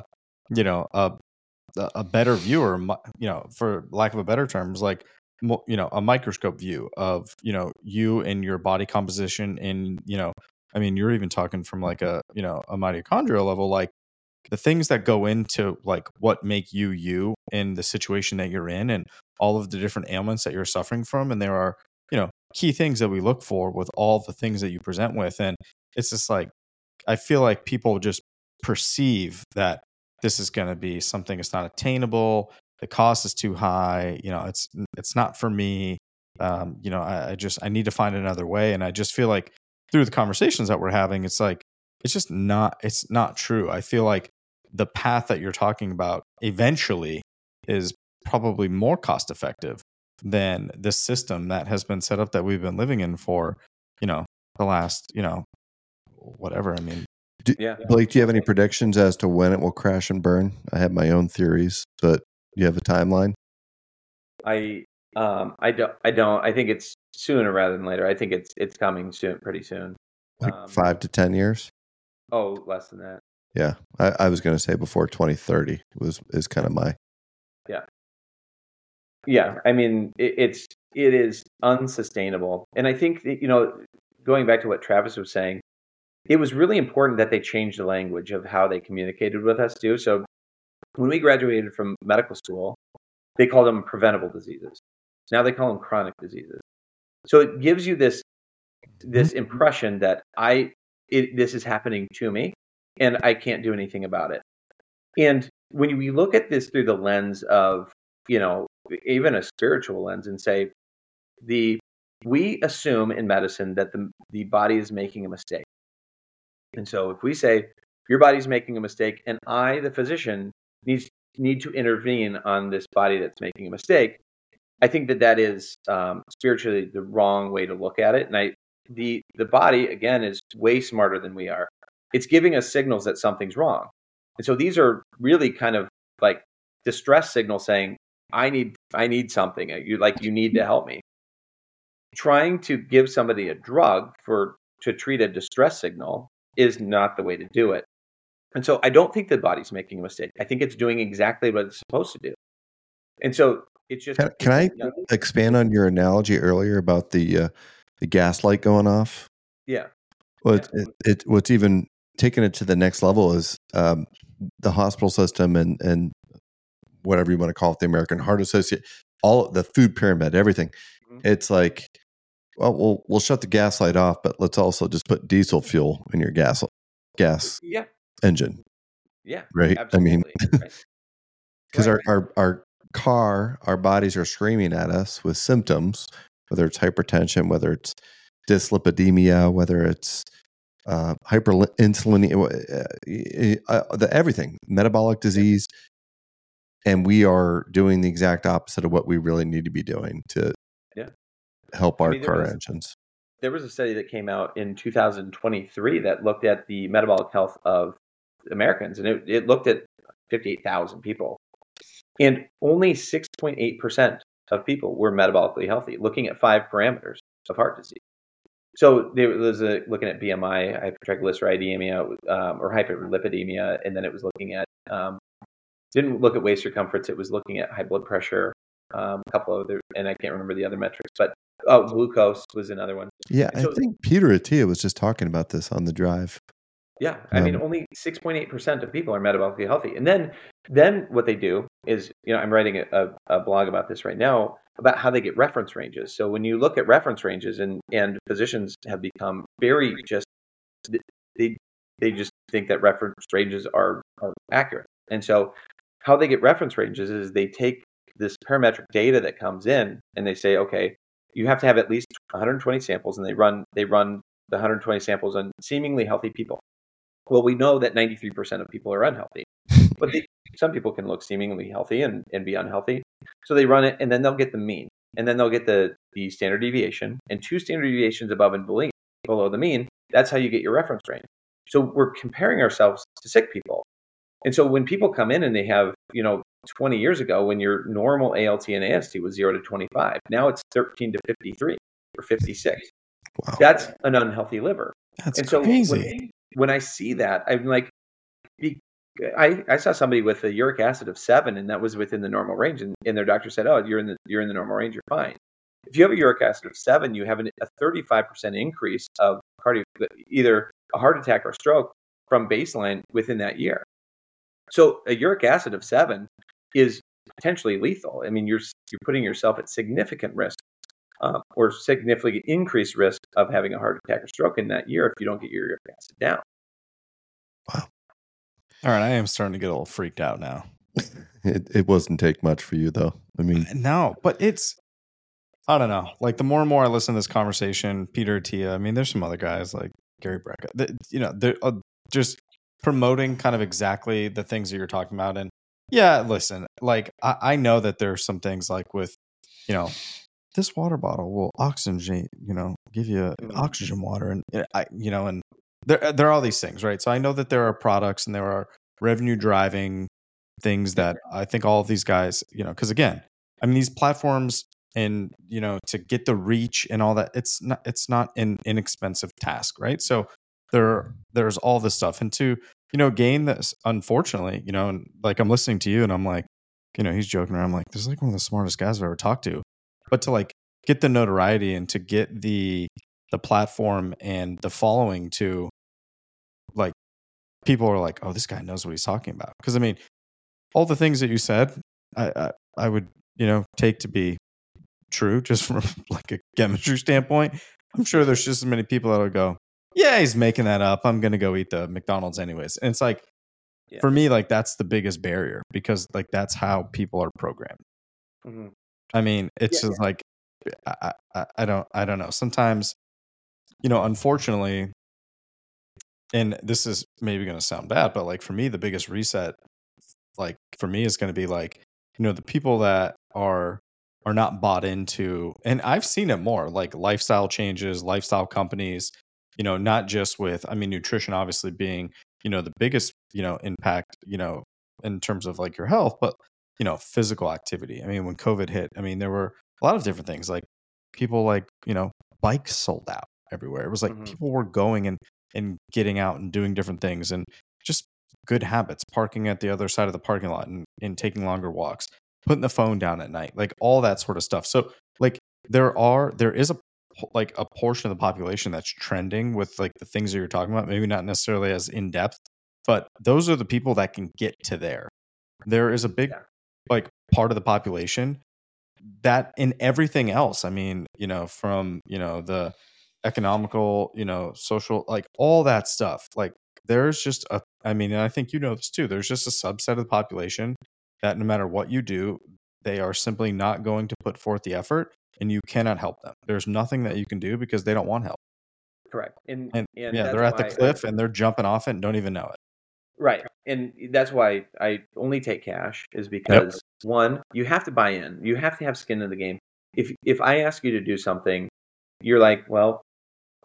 [SPEAKER 3] a better viewer, for lack of a better term, is a microscope view of, you and your body composition. And, I mean, you're even talking from a mitochondrial level, the things that go into what make you in the situation that you're in and all of the different ailments that you're suffering from. And there are, key things that we look for with all the things that you present with. And it's just I feel like people just perceive that this is going to be something that's not attainable. The cost is too high. It's not for me. I need to find another way. And I just feel like through the conversations that we're having, it's not true. I feel like the path that you're talking about eventually is probably more cost effective than this system that has been set up that we've been living in for, the last, whatever. I mean,
[SPEAKER 2] Blake, do you have any predictions as to when it will crash and burn? I have my own theories, but do you have a timeline?
[SPEAKER 4] I don't. I think it's sooner rather than later. I think it's coming soon, pretty soon.
[SPEAKER 2] 5 to 10 years?
[SPEAKER 4] Oh, less than that.
[SPEAKER 2] Yeah, I was going to say before 2030 is kind of my.
[SPEAKER 4] Yeah. I mean, it is unsustainable, and I think that, going back to what Travis was saying, it was really important that they changed the language of how they communicated with us too. So when we graduated from medical school, they called them preventable diseases. Now they call them chronic diseases. So it gives you this impression that this is happening to me and I can't do anything about it. And when we look at this through the lens of, even a spiritual lens, and say, we assume in medicine that the body is making a mistake. And so if we say your body's making a mistake and I, the physician, need to intervene on this body that's making a mistake, I think that is spiritually the wrong way to look at it. And the body, again, is way smarter than we are. It's giving us signals that something's wrong. And so these are really kind of like distress signals saying, I need something. You need to help me. Trying to give somebody a drug to treat a distress signal is not the way to do it. And so I don't think the body's making a mistake. I think it's doing exactly what it's supposed to do. And so it's just.
[SPEAKER 2] Can I expand on your analogy earlier about the gas light going off?
[SPEAKER 4] Yeah.
[SPEAKER 2] Well, what's even taking it to the next level is the hospital system and whatever you want to call it, the American Heart Association, all the food pyramid, everything. Mm-hmm. It's like, well, we'll shut the gas light off, but let's also just put diesel fuel in your gas engine.
[SPEAKER 4] Yeah.
[SPEAKER 2] Right.
[SPEAKER 4] Absolutely.
[SPEAKER 2] I mean, because our bodies are screaming at us with symptoms, whether it's hypertension, whether it's dyslipidemia, whether it's hyperinsulinemia, everything, metabolic disease. And we are doing the exact opposite of what we really need to be doing to help our car engines.
[SPEAKER 4] there was a study that came out in 2023 that looked at the metabolic health of Americans, and it looked at 58,000 people, and only 6.8% of people were metabolically healthy, looking at 5 parameters of heart disease. So there was looking at BMI, hypertriglyceridemia, or hyperlipidemia, and then it was looking at didn't look at waist circumference. It was looking at high blood pressure, a couple of other, and I can't remember the other metrics, but glucose was another one.
[SPEAKER 2] Yeah, so, I think Peter Attia was just talking about this on the drive.
[SPEAKER 4] Yeah, I mean, only 6.8% of people are metabolically healthy. And then what they do is, I'm writing a blog about this right now, about how they get reference ranges. So when you look at reference ranges, and physicians have become very they just think that reference ranges are accurate. And so how they get reference ranges is they take this parametric data that comes in, and they say, okay, you have to have at least 120 samples, and they run the 120 samples on seemingly healthy people. Well, we know that 93% of people are unhealthy, but some people can look seemingly healthy and be unhealthy. So they run it, and then they'll get the mean, and then they'll get the standard deviation, and 2 standard deviations above and below the mean. That's how you get your reference range. So we're comparing ourselves to sick people. And so when people come in and they have, 20 years ago, when your normal ALT and AST was 0 to 25, now it's 13 to 53 or 56. Wow. That's an unhealthy liver.
[SPEAKER 3] That's crazy.
[SPEAKER 4] So when I see that, I'm like, I saw somebody with a uric acid of 7, and that was within the normal range, and their doctor said, "Oh, you're in the normal range, you're fine." If you have a uric acid of 7, you have a 35% increase of either a heart attack or stroke from baseline within that year. So a uric acid of 7 is potentially lethal. I mean, you're putting yourself at significant risk, or significantly increased risk of having a heart attack or stroke in that year if you don't get your uric acid down.
[SPEAKER 2] Wow.
[SPEAKER 3] All right, I am starting to get a little freaked out now.
[SPEAKER 2] It wasn't take much for you, though. I mean,
[SPEAKER 3] no, but I don't know. Like, the more and more I listen to this conversation, Peter Attia, I mean, there's some other guys like Gary Brecka, they're just promoting kind of exactly the things that you're talking about. And yeah, listen, like, I know that there's some things like with, this water bottle will oxygenate, give you oxygen water, and and there are all these things, right? So I know that there are products and there are revenue driving things that I think all of these guys, because again, I mean, these platforms and to get the reach and all that, it's not an inexpensive task, right? So there's all this stuff, and to gain this, unfortunately, and like, I'm listening to you and I'm like, he's joking around. I'm like, this is like one of the smartest guys I've ever talked to. But to like get the notoriety and to get the platform and the following, to like, people are like, oh, this guy knows what he's talking about. Because I mean, all the things that you said, I would take to be true, just from like a chemistry standpoint. I'm sure there's just as many people that will go, yeah, he's making that up, I'm gonna go eat the McDonald's anyways. And it's like, for me, like, that's the biggest barrier, because like, that's how people are programmed. Mm-hmm. I mean, it's just like, I don't know. Sometimes, unfortunately, and this is maybe going to sound bad, but like, for me, the biggest reset, like, for me, is going to be like, the people that are not bought into, and I've seen it more, like lifestyle changes, lifestyle companies, not just with, I mean, nutrition obviously being, the biggest, impact, in terms of like your health, but physical activity. I mean, when COVID hit, I mean, there were a lot of different things, like people, like, bikes sold out everywhere. It was like, people were going and getting out and doing different things, and just good habits, parking at the other side of the parking lot and taking longer walks, putting the phone down at night, like all that sort of stuff. So like, there is a portion of the population that's trending with like the things that you're talking about, maybe not necessarily as in depth, but those are the people that can get to there. There is a big like part of the population that, in everything else, I mean, from, the economical, social, like all that stuff, like there's just I mean, and I think this too, there's just a subset of the population that no matter what you do, they are simply not going to put forth the effort, and you cannot help them. There's nothing that you can do because they don't want help.
[SPEAKER 4] Correct. And
[SPEAKER 3] yeah, they're at the cliff and they're jumping off it and don't even know it.
[SPEAKER 4] Right. And that's why I only take cash, is because one, you have to buy in. You have to have skin in the game. If I ask you to do something, you're like, well,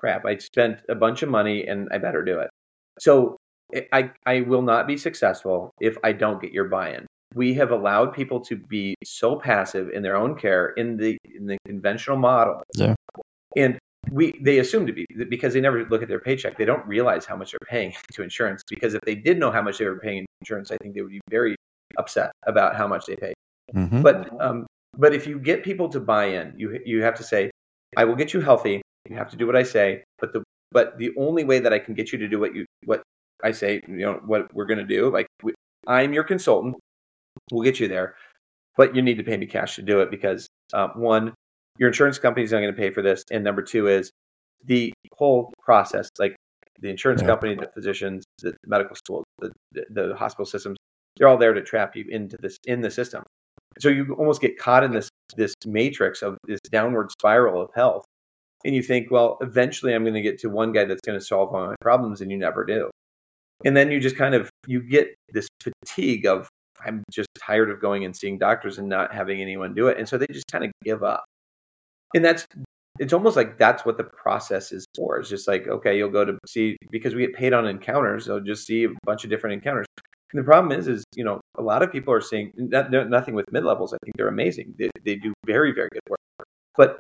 [SPEAKER 4] crap, I spent a bunch of money and I better do it. So I will not be successful if I don't get your buy-in. We have allowed people to be so passive in their own care in the conventional model.
[SPEAKER 3] Yeah.
[SPEAKER 4] And they assume to be, because they never look at their paycheck, they don't realize how much they're paying to insurance. Because if they did know how much they were paying in insurance, I think they would be very upset about how much they pay.
[SPEAKER 3] Mm-hmm.
[SPEAKER 4] But if you get people to buy in, you have to say, I will get you healthy. You have to do what I say. But the only way that I can get you to do what I say, what we're going to do, like I'm your consultant. We'll get you there, but you need to pay me cash to do it because one, your insurance company is not going to pay for this, and number two is the whole process, like the insurance company, the physicians, the medical school, the hospital systems, they're all there to trap you into this in the system. So you almost get caught in this matrix of this downward spiral of health, and you think, well, eventually I'm going to get to one guy that's going to solve all my problems, and you never do. And then you just you get this fatigue of, I'm just tired of going and seeing doctors and not having anyone do it. And so they just kind of give up. And it's almost like that's what the process is for. It's just like, okay, you'll go to see, because we get paid on encounters, they'll just see a bunch of different encounters. And the problem is, a lot of people are seeing nothing with mid-levels. I think they're amazing. They do very, very good work. But,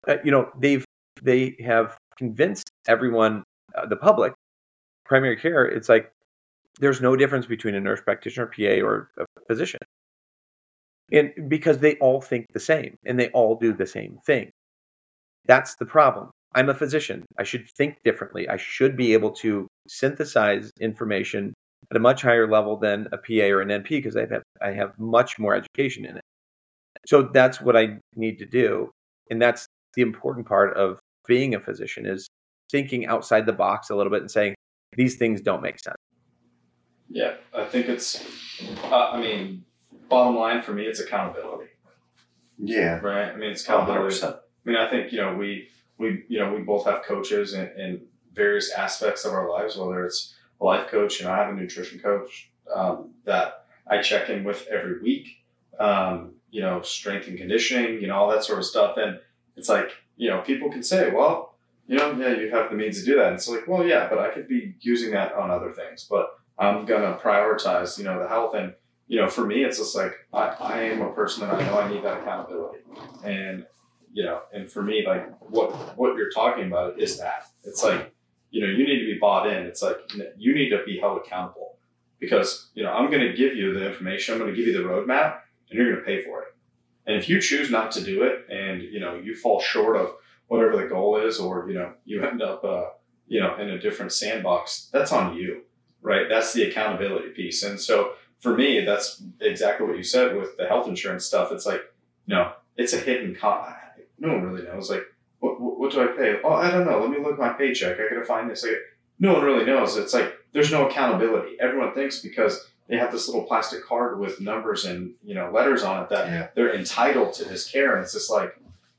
[SPEAKER 4] they have convinced everyone, the public, primary care, it's like there's no difference between a nurse practitioner, PA, or a physician. And because they all think the same and they all do the same thing. That's the problem. I'm a physician. I should think differently. I should be able to synthesize information at a much higher level than a PA or an NP because I have much more education in it. So that's what I need to do. And that's the important part of being a physician, is thinking outside the box a little bit and saying, these things don't make sense.
[SPEAKER 3] Yeah, I think it's, bottom line for me, it's accountability.
[SPEAKER 2] Yeah.
[SPEAKER 3] Right? I mean, it's accountability.
[SPEAKER 2] 100%.
[SPEAKER 3] I mean, I think, we both have coaches in various aspects of our lives, whether it's a life coach, I have a nutrition coach that I check in with every week, strength and conditioning, all that sort of stuff. And it's like, people can say, well, you have the means to do that. And it's like, well, yeah, but I could be using that on other things, but I'm going to prioritize, the health. And, for me, it's just like, I am a person that I know I need that accountability. And, and for me, like what you're talking about is that it's like, you need to be bought in. It's like, you need to be held accountable because, I'm going to give you the information. I'm going to give you the roadmap and you're going to pay for it. And if you choose not to do it and, you fall short of whatever the goal is, or, you end up, in a different sandbox, that's on you, right? That's the accountability piece. And so for me, that's exactly what you said with the health insurance stuff. It's like, it's a hidden cost. No one really knows. Like, what do I pay? Oh, I don't know. Let me look at my paycheck. I got to find this. No one really knows. It's like, there's no accountability. Everyone thinks because they have this little plastic card with numbers and, letters on it that they're entitled to this care. And it's just like,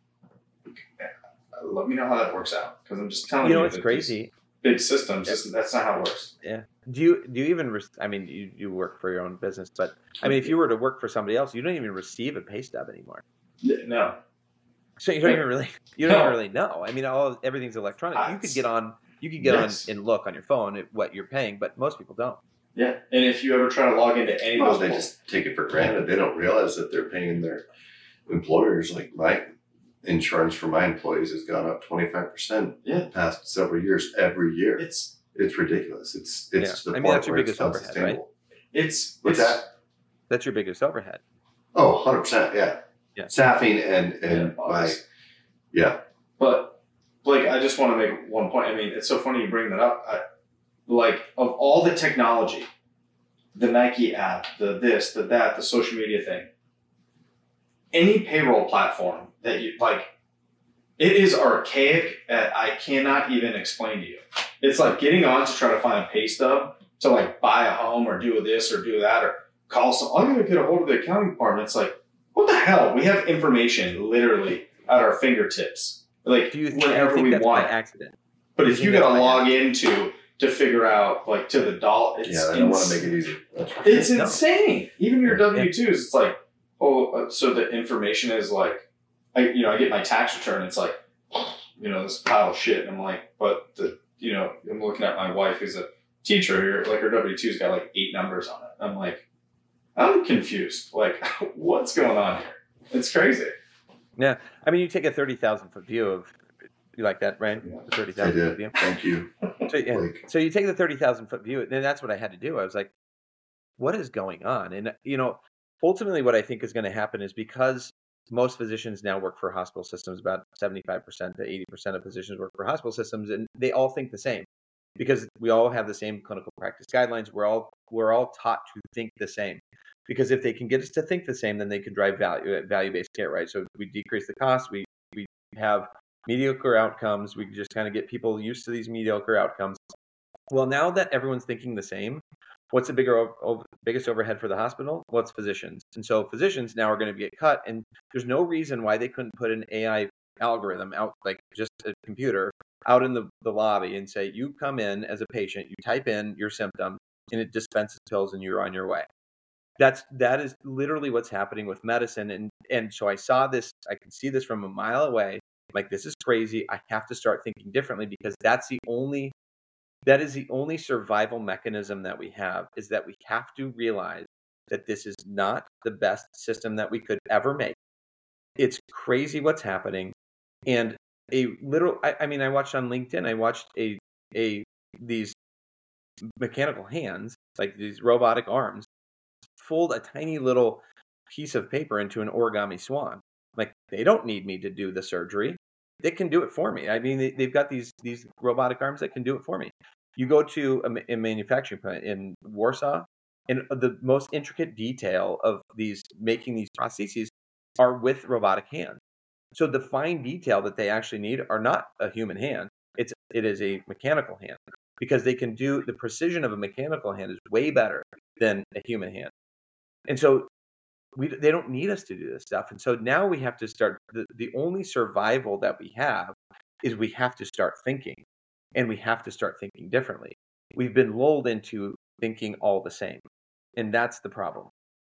[SPEAKER 3] let me know how that works out. Because I'm just telling you.
[SPEAKER 4] It's crazy.
[SPEAKER 3] Big systems, that's not how it works.
[SPEAKER 4] Yeah. Do you even, you work for your own business, but if you were to work for somebody else, you don't even receive a pay stub anymore.
[SPEAKER 3] No.
[SPEAKER 4] So you don't even really know. Everything's electronic. You could get on and look on your phone at what you're paying, but most people don't.
[SPEAKER 3] Yeah. And if you ever try to log into any of those,
[SPEAKER 2] they just take it for granted. They don't realize that they're paying their employers. Like my insurance for my employees has gone up 25% the past several years, every year. It's ridiculous. It's to the point
[SPEAKER 4] that's your
[SPEAKER 2] where
[SPEAKER 4] biggest
[SPEAKER 2] it's
[SPEAKER 4] overhead, right?
[SPEAKER 2] What's that?
[SPEAKER 4] That's your biggest overhead.
[SPEAKER 2] Oh, 100%. Yeah. Staffing and
[SPEAKER 3] But Blake, I just want to make one point. It's so funny you bring that up. Of all the technology, the Nike app, the this, the that, the social media thing, any payroll platform that you like, it is archaic. I cannot even explain to you. It's like getting on to try to find a pay stub to like buy a home or do this or do that or call someone. I'm going to get a hold of the accounting department. It's like, what the hell? We have information literally at our fingertips, like whenever we want. By accident? But if you got to log into to figure out like to the dollar,
[SPEAKER 2] they don't want to make it easy.
[SPEAKER 3] It's insane. Even your W-2s, it's like, so the information is like, I get my tax return. It's like this pile of shit. And I'm like, but I'm looking at my wife who's a teacher here, like her W-2's got like 8 numbers on it. I'm like, I'm confused. Like, what's going on here? It's crazy.
[SPEAKER 4] Yeah. I mean, you take a 30,000-foot view of, you like that, Ryan?
[SPEAKER 2] Yeah.
[SPEAKER 4] The 30,000-foot view.
[SPEAKER 2] Thank you.
[SPEAKER 4] So you take the 30,000-foot view, and that's what I had to do. I was like, what is going on? And, ultimately what I think is going to happen is because most physicians now work for hospital systems, about 75% to 80% of physicians work for hospital systems, and they all think the same because we all have the same clinical practice guidelines. We're all taught to think the same. Because if they can get us to think the same, then they can drive value-based care, right? So we decrease the cost, we have mediocre outcomes, we just kind of get people used to these mediocre outcomes. Well, now that everyone's thinking the same, what's the biggest overhead for the hospital? Well, it's physicians. And so physicians now are going to get cut, and there's no reason why they couldn't put an AI algorithm out, like just a computer, out in the lobby and say, you come in as a patient, you type in your symptom, and it dispenses pills and you're on your way. That is literally what's happening with medicine. And so I saw this, I can see this from a mile away. Like, this is crazy. I have to start thinking differently because that is the only survival mechanism that we have, is that we have to realize that this is not the best system that we could ever make. It's crazy what's happening. And I watched on LinkedIn, I watched these mechanical hands, like these robotic arms, fold a tiny little piece of paper into an origami swan. Like, they don't need me to do the surgery. They can do it for me. I mean, they've got these robotic arms that can do it for me. You go to a manufacturing plant in Warsaw, and the most intricate detail of making these prostheses are with robotic hands. So the fine detail that they actually need are not a human hand. It is a mechanical hand, because they can do the precision of a mechanical hand is way better than a human hand. And so they don't need us to do this stuff. And so now we have to start, the only survival that we have is we have to start thinking, and we have to start thinking differently. We've been lulled into thinking all the same, and that's the problem.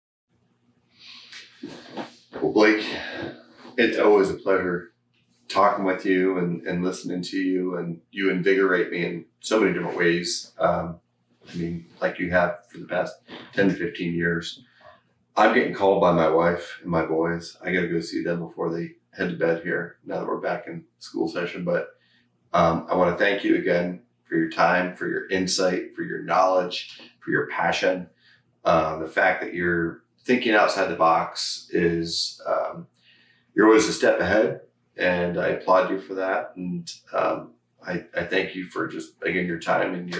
[SPEAKER 2] Well, Blake, it's always a pleasure talking with you and listening to you, and you invigorate me in so many different ways. Like you have for the past 10 to 15 years. I'm getting called by my wife and my boys. I got to go see them before they head to bed here, now that we're back in school session. But I want to thank you again for your time, for your insight, for your knowledge, for your passion. The fact that you're thinking outside the box is, you're always a step ahead, and I applaud you for that. And I thank you for just, again, your time and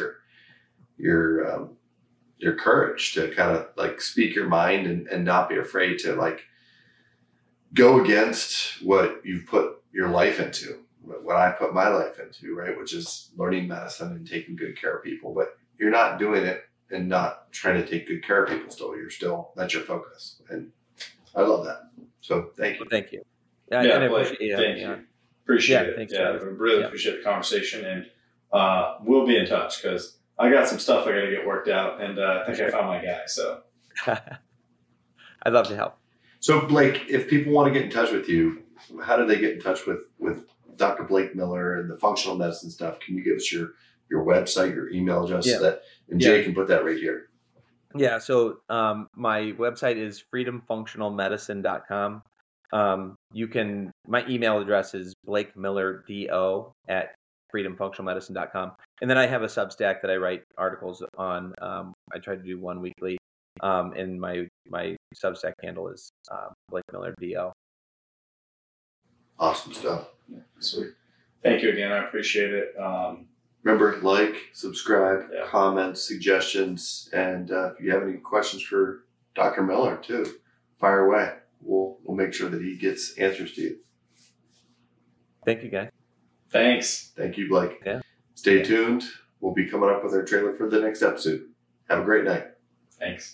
[SPEAKER 2] your courage to kind of like speak your mind and not be afraid to like go against what you've put your life into, what I put my life into, right? Which is learning medicine and taking good care of people. But you're not doing it and not trying to take good care of people still. That's your focus. And I love that. So thank you.
[SPEAKER 4] Well, thank you.
[SPEAKER 3] Yeah,
[SPEAKER 4] and I
[SPEAKER 3] Blake,
[SPEAKER 4] appreciate
[SPEAKER 3] thank you. Appreciate it.
[SPEAKER 4] Thanks,
[SPEAKER 3] I really appreciate the conversation, and we'll be in touch because I got some stuff I got to get worked out, and I think I found my guy. So
[SPEAKER 4] I'd love to help.
[SPEAKER 2] So Blake, if people want to get in touch with you, how do they get in touch with Dr. Blake Miller and the functional medicine stuff? Can you give us your website, your email address, and Jay can put that right here.
[SPEAKER 4] Yeah. So my website is freedomfunctionalmedicine.com. My email address is blakemillerdo@freedomfunctionalmedicine.com. And then I have a Substack that I write articles on. I try to do one weekly. And my Substack handle is Blake Miller DO.
[SPEAKER 2] Awesome stuff.
[SPEAKER 3] Yeah, sweet. Thank you again. I appreciate it.
[SPEAKER 2] Remember, like, subscribe, comments, suggestions, and if you have any questions for Dr. Miller too, fire away. We'll make sure that he gets answers to you.
[SPEAKER 4] Thank you, guys.
[SPEAKER 3] Thanks.
[SPEAKER 2] Thank you, Blake.
[SPEAKER 4] Yeah.
[SPEAKER 2] Stay tuned. We'll be coming up with our trailer for the next episode. Have a great night.
[SPEAKER 3] Thanks.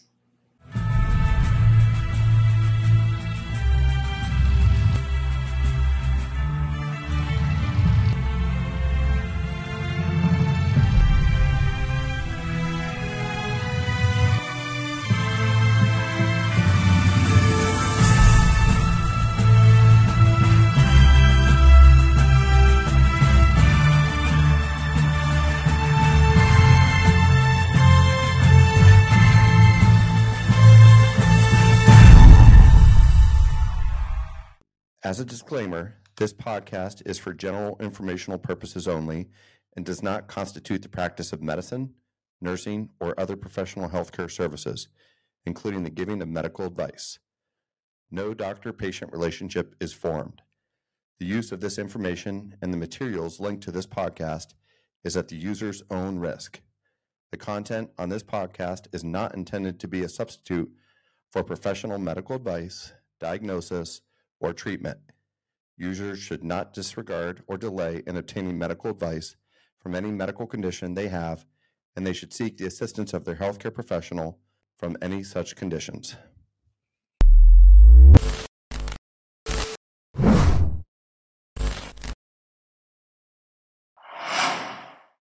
[SPEAKER 2] As a disclaimer, this podcast is for general informational purposes only and does not constitute the practice of medicine, nursing, or other professional healthcare services, including the giving of medical advice. No doctor-patient relationship is formed. The use of this information and the materials linked to this podcast is at the user's own risk. The content on this podcast is not intended to be a substitute for professional medical advice, diagnosis, or treatment. Users should not disregard or delay in obtaining medical advice from any medical condition they have, and they should seek the assistance of their healthcare professional from any such conditions.